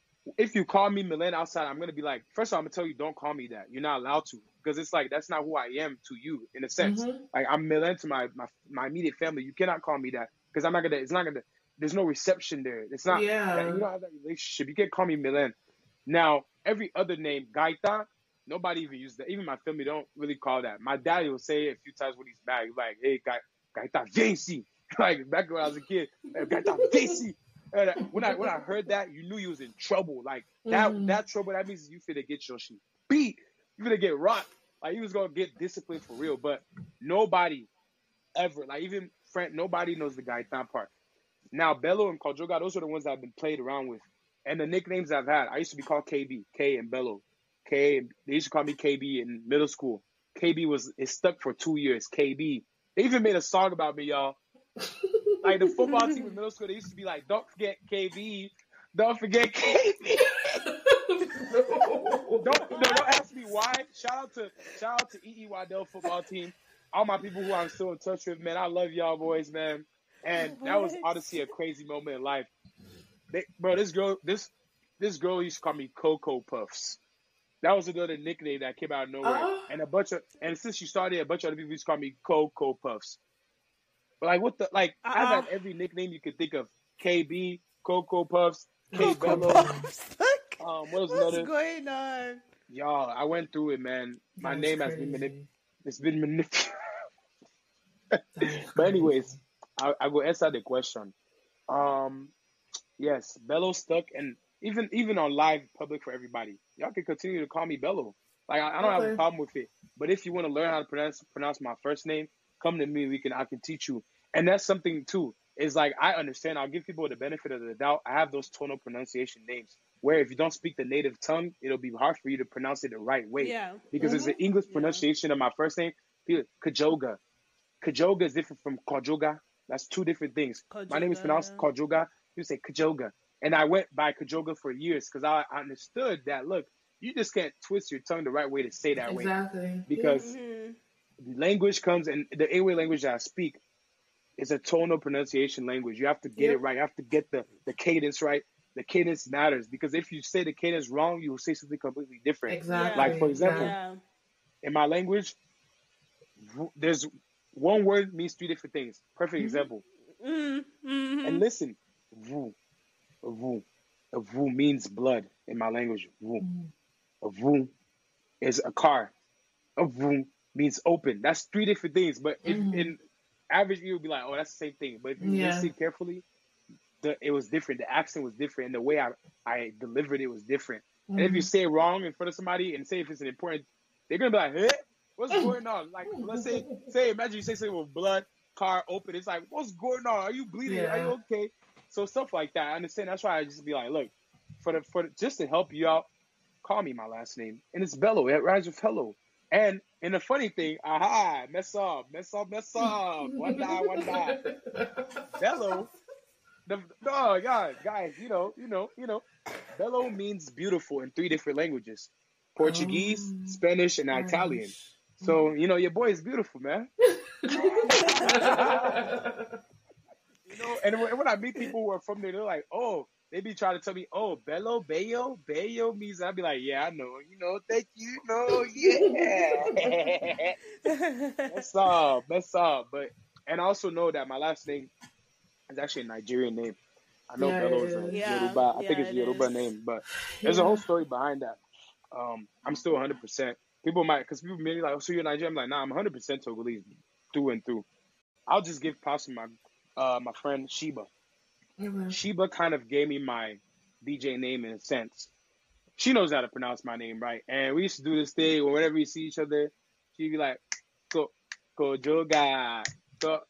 if you call me Milen outside, I'm going to be like, first of all, I'm going to tell you, don't call me that. You're not allowed to. Because it's like, that's not who I am to you, in a sense. Mm-hmm. Like, I'm Milen to my, my, my immediate family. You cannot call me that. Because I'm not going to, it's not going to, there's no reception there. It's not, yeah. that, you don't have that relationship. You can't call me Milen. Now, every other name, Gaita, nobody even uses that. Even my family don't really call that. My daddy will say it a few times when he's mad. He's like, hey, Gaita, Vinci. Like, back when I was a kid, hey, Gaita, Vinci. And when I when I heard that, you knew you was in trouble. Like, that mm-hmm. that trouble, that means you finna get your shit beat. You finna get rocked. Like, he was going to get disciplined for real. But nobody ever, like, even Frank, nobody knows the Gaita part. Now, Bello and Kojoga, those are the ones that I've been played around with. And the nicknames I've had, I used to be called K B, K and Bello. K, they used to call me K B in middle school. K B was, it stuck for two years, K B. They even made a song about me, y'all. Like, the football team in middle school, they used to be like, don't forget K B, don't forget K B. Don't no, don't ask me why. Shout out to shout out to E E Waddell football team. All my people who I'm still in touch with, man. I love y'all boys, man. And that was What? honestly a crazy moment in life. They, bro, this girl, this this girl used to call me Cocoa Puffs. That was another nickname that came out of nowhere. Uh, And a bunch of and since she started, a bunch of other people used to call me Cocoa Puffs. But like what the like I've Uh-uh. had every nickname you could think of. K B, Cocoa Puffs, K Cocoa Bello. Puffs. Like, Um, what was what's another? going on? Y'all, I went through it, man. My That is name has been crazy. manip- it's been manipulated. That is But crazy. anyways, I I go answer the question. Um, yes, Bello stuck, and even even on live public for everybody, y'all can continue to call me Bello. Like I, I don't have a Okay. problem with it. But if you want to learn how to pronounce pronounce my first name, come to me. We can I can teach you. And that's something too. Is like I understand. I'll give people the benefit of the doubt. I have those tonal pronunciation names where if you don't speak the native tongue, it'll be hard for you to pronounce it the right way. Yeah. Because there's Mhm. an English Yeah. pronunciation of my first name. People- Kajoga. Kajoga is different from Kajoga. That's two different things. My name is Kajoga, pronounced yeah. Kajoga. You say Kajoga. And I went by Kajoga for years because I I understood that, look, you just can't twist your tongue the right way to say that way. Exactly. Because Mhm. the language comes, and the Ewe language that I speak is a tonal pronunciation language. You have to get it Yep. right. You have to get the, the cadence right. The cadence matters because if you say the cadence wrong, you will say something completely different. Exactly. Like, for example, Yeah. in my language, v- there's one word means three different things. Perfect Mhm. example. Mm, And mhm. listen, vu, a vu, a vu means blood in my language. Vu, Mhm. a vu is a car. A vu means open. That's three different things. But if Mhm. in average ear would be like, oh, that's the same thing. But if you Yeah. listen carefully, the it was different. The accent was different, and the way I, I delivered it was different. And if you Mhm. say it wrong in front of somebody, and say if it's an important, they're gonna be like, "Hey, what's going on?" Like, let's say, say, imagine you say something with blood, car open. It's like, what's going on? Are you bleeding? Are you Yeah. okay? So stuff like that. I understand. That's why I just be like, look, for the for the, just to help you out, call me my last name, and it's Bello. It rhymes with hello. And and the funny thing, aha, mess up, mess up, mess up, wanda, wanda, Bello. The no, guys, guys, you know, you know, you know, Bello means beautiful in three different languages: Portuguese, Oh, Spanish, and Italian. Spanish. So you know, your boy is beautiful, man. You know, and when, when I meet people who are from there, they're like, oh, they be trying to tell me, oh, Bello, Bello, Bello means. I'd be like, yeah, I know, you know, thank you, no, yeah. Mess up, mess up, but and I also know that my last name is actually a Nigerian name. I know Yeah, Bello it is a is. Yeah. Yoruba. I think Yeah, it's a it Yoruba is. name, but there's a whole Yeah. story behind that. Um, I'm still one hundred percent. People might, because people may be like, oh, so you're Nigerian? I'm like, nah, I'm one hundred percent Togolese through and through. I'll just give props to my uh my friend Sheba. Okay. Sheba kind of gave me my D J name in a sense. She knows how to pronounce my name right, and we used to do this thing whenever we see each other, she'd be like, "Ko Kojoga, Ko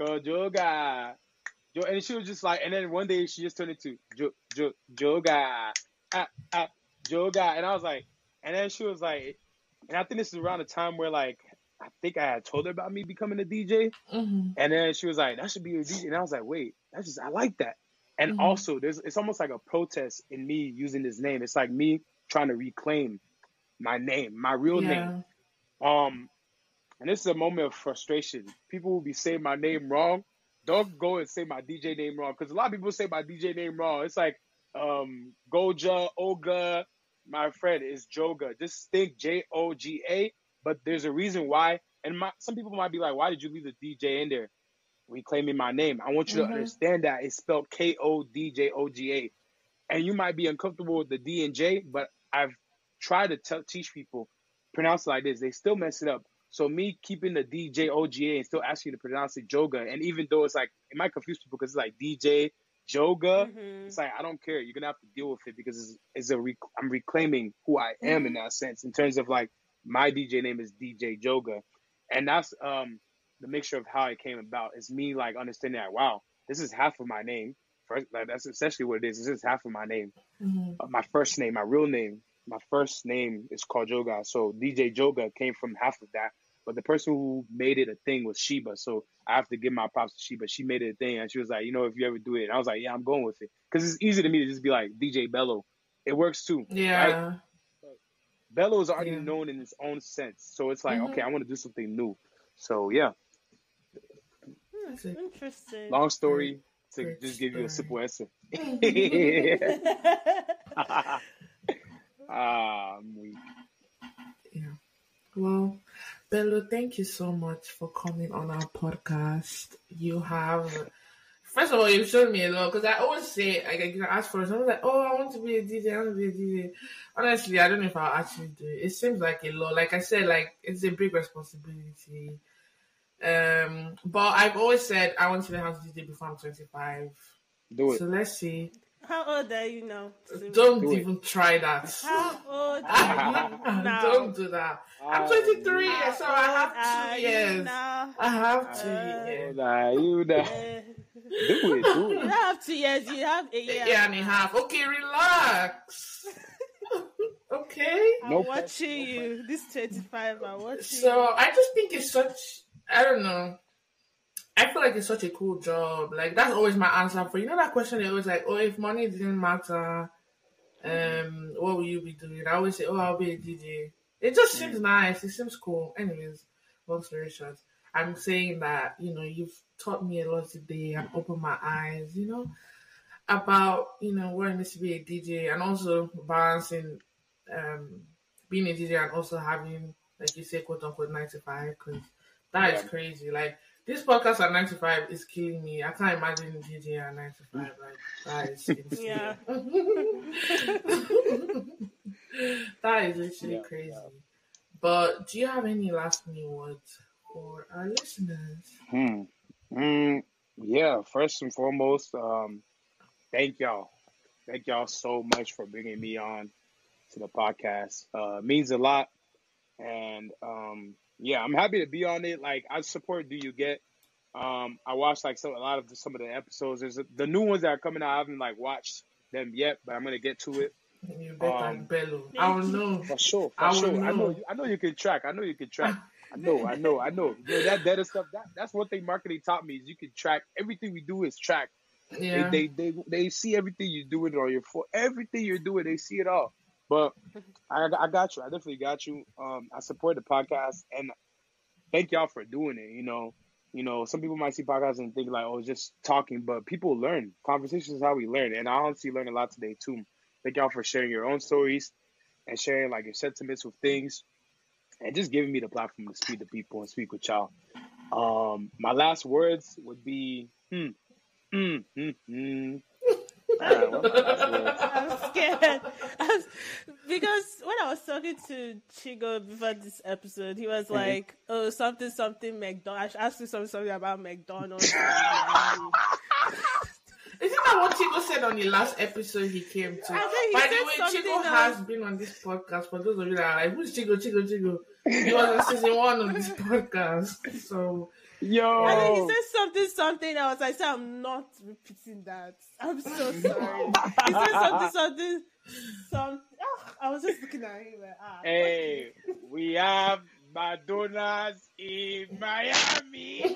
Kojoga." Jo, and she was just like, and then one day she just turned into Jo Jo Joga, ah ah Joga, and I was like, and then she was like, and I think this is around the time where like I think I had told her about me becoming a D J, Mhm. and then she was like, that should be your D J, and I was like, wait, that's just I like that, and Mhm. also there's it's almost like a protest in me using this name. It's like me trying to reclaim my name, my real name. Yeah. Um, and this is a moment of frustration. People will be saying my name wrong. Don't go and say my D J name wrong, because a lot of people say my D J name wrong. It's like um Goja, Oga. My friend is Joga. Just think J O G A. But there's a reason why. And my, some people might be like, why did you leave the D J in there? Reclaiming my name. I want you to Mhm. understand that it's spelled K O D J O G A. And you might be uncomfortable with the D and J, but I've tried to tell, teach people pronounce it like this. They still mess it up. So me keeping the D J O G A and still asking you to pronounce it Joga, and even though it's like it might confuse people because it's like D J Joga, Mhm. it's like I don't care. You're gonna have to deal with it because it's, it's a rec- I'm reclaiming who I am in Mhm. that sense. In terms of like my D J name is D J Joga, and that's um the mixture of how it came about. It's me like understanding that wow, this is half of my name. First, like that's essentially what it is. This is half of my name. Mhm. Uh, my first name, my real name, my first name is called Joga. So D J Joga came from half of that. But the person who made it a thing was Sheba. So I have to give my props to Sheba. She made it a thing, and she was like, you know, if you ever do it, and I was like, yeah, I'm going with it, because it's easy to me to just be like D J Bello. It works too, right? Yeah. Bello is already Yeah. known in its own sense. So it's like, okay, Mm-hmm. I want to do something new. So yeah, That's a Interesting. long great, story to great just give you a story. simple answer. Yeah. Ah, I'm weak. Yeah. Well, Bello, thank you so much for coming on our podcast. You have, first of all, you've shown me a lot because I always say, like, I can ask for something like, oh, I want to be a D J, I want to be a D J. Honestly, I don't know if I'll actually do it. It seems like a lot. Like I said, like, it's a big responsibility. Um, but I've always said I want to learn how to D J before I'm twenty-five. Do it. So let's see. How old are you now? Simi? Don't Do it. even try that. How old are you now? Don't do that. I'm Ah, twenty-three, How so I have old are two you years. now? I have two Uh, years. Nah, you nah. Eh, Do it, do you it. don't have two years. You have a A year. year and a half. Okay, relax. Okay. I'm No watching pressure, no you. This twenty-five. I'm watching. So I just think it's such. I don't know. I feel like it's such a cool job. Like that's always my answer for you know that question. They always like, oh, if money didn't matter, um, what will you be doing? I always say, oh, I'll be a D J. It just seems nice. It seems cool. Anyways, long story short, I'm saying that you know you've taught me a lot today and opened my eyes. You know about you know what it means to be a D J and also balancing um being a D J and also having like you say quote unquote nine to five because that is Yeah. crazy. Like this podcast at nine to five is killing me. I can't imagine D J at nine to five. Like that is insane. Yeah. That is literally Yeah, crazy. yeah. But do you have any last minute words for our listeners? Hmm. Mm, yeah. First and foremost, um, thank y'all. Thank y'all so much for bringing me on to the podcast. Uh, it means a lot, and um, yeah, I'm happy to be on it. Like, I support Do You Get? Um, I watched like some a lot of the, some of the episodes. There's a, the new ones that are coming out. I haven't like watched them yet, but I'm gonna get to it. You better Um, bellow. I will know. For sure, for I will sure. I know, know. you, I know you can track. I know you can track. I know, I know, I know. You know that data stuff. That that's one thing marketing taught me is you can track everything we do is tracked. Yeah. They, they they they see everything you're doing on your phone. Everything you're doing, they see it all. But I I got you. I definitely got you. Um, I support the podcast and thank y'all for doing it. You know, you know, some people might see podcasts and think like, oh, it's just talking, but people learn. Conversation is how we learn, and I honestly learned a lot today too. Thank y'all for sharing your own stories and sharing like your sentiments with things, and just giving me the platform to speak to people and speak with y'all. Um, my last words would be, hmm, hmm, hmm, hmm. All right, what's my last words? I'm scared. I was, because when I was talking to Chigo before this episode, he was like, "Oh, something, something McDonald's." I should ask you something, something about McDonald's. Isn't that what Chico said on the last episode he came to? I think he By said the way, something Chico else. has been on this podcast. For those of you that are like, who's Chico? Chico, Chico. He was on season one of this podcast. So, Yo, I think he said something, something else. I said, I'm not repeating that. I'm so sorry. He said something, something, some. Oh, I was just looking at him like, ah. hey, we have Madonna's in Miami.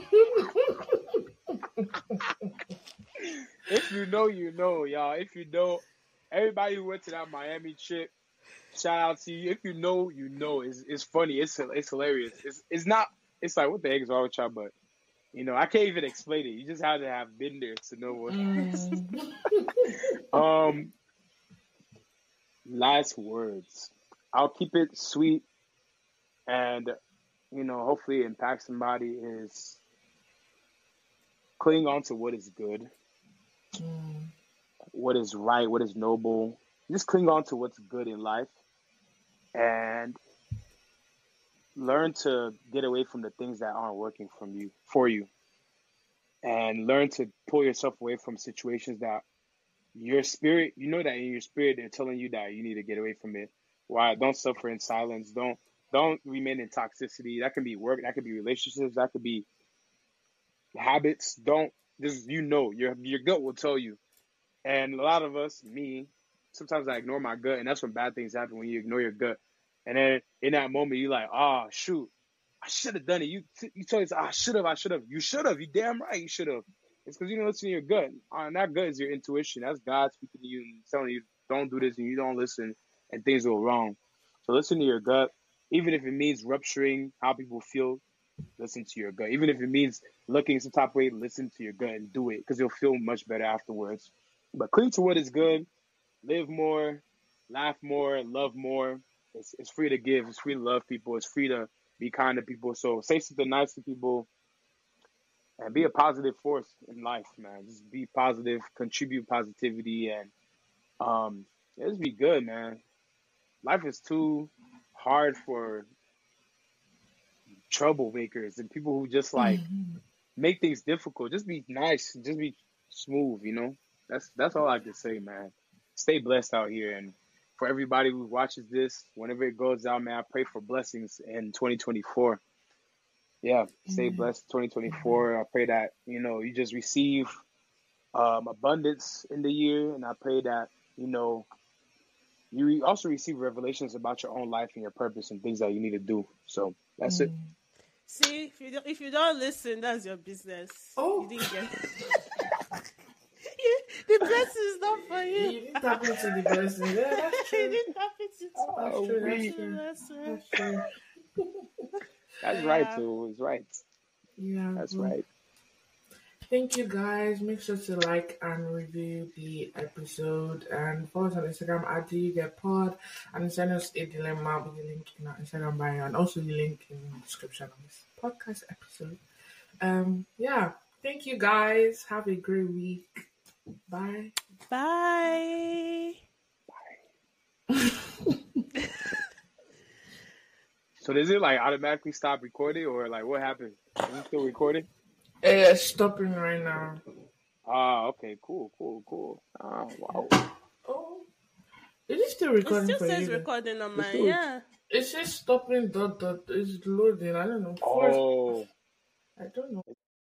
If you know, you know, y'all. If you know, everybody who went to that Miami trip, shout out to you. If you know, you know. It's it's funny. It's it's hilarious. It's it's not. It's like what the heck is wrong with y'all? But you know, I can't even explain it. You just have to have been there to know what. mm, Um, last words. I'll keep it sweet, and you know, hopefully, impact somebody. Is cling on to what is good, mm, what is right, what is noble. Just cling on to what's good in life, and learn to get away from the things that aren't working from you for you, and learn to pull yourself away from situations that your spirit, you know that in your spirit they're telling you that you need to get away from it. Why? Don't suffer in silence. Don't don't remain in toxicity. That can be work. That could be relationships. That could be habits. Don't just you know your your gut will tell you. And a lot of us, me, sometimes I ignore my gut, and that's when bad things happen when you ignore your gut. And then in that moment, you're like, oh shoot, I should have done it. You you tell yourself, I should have, I should have. You should have. You damn right, you should have. It's because you don't listen to your gut. And that gut is your intuition. That's God speaking to you and telling you, don't do this, and you don't listen, and things go wrong. So listen to your gut, even if it means rupturing how people feel. Listen to your gut, even if it means looking some type of way. Listen to your gut and do it because you'll feel much better afterwards. But cling to what is good, live more, laugh more, love more. It's, it's free to give. It's free to love people. It's free to be kind to people. So say something nice to people and be a positive force in life, man. Just be positive, contribute positivity, and um, yeah, just be good, man. Life is too hard for troublemakers and people who just like Mhm. make things difficult. Just be nice. Just be smooth, you know? That's that's all I can say, man. Stay blessed out here. And for everybody who watches this, whenever it goes out, man, I pray for blessings in twenty twenty-four. Yeah, stay Amen. blessed twenty twenty-four. I pray that, you know, you just receive um, abundance in the year. And I pray that, you know, you re- also receive revelations about your own life and your purpose and things that you need to do. So that's it. Mm. See, if you don't, if you don't listen, that's your business. Oh. You didn't get You- the blessing is not for You you. didn't tap into the blessing. Yeah, that's You true. didn't have it to That's Oh, true. we- That's true. That's right. That's true. That's Yeah. right, too. It's right. Yeah. That's well, right. Thank you guys. Make sure to like and review the episode and follow us on Instagram at Do You Get Pod and send us a dilemma with the link in our Instagram bio and also the link in the description of this podcast episode. Um, yeah. Thank you guys. Have a great week. Bye. Bye. So does it like automatically stop recording or like what happened? Is it still recording? Uh, stopping right now. Ah, okay, cool, cool, cool. Ah, wow. Oh, is it still It recording still for says you? then? recording on It's mine. still- Yeah. It says stopping dot dot. It's loading. I don't know. First, Oh. I don't know.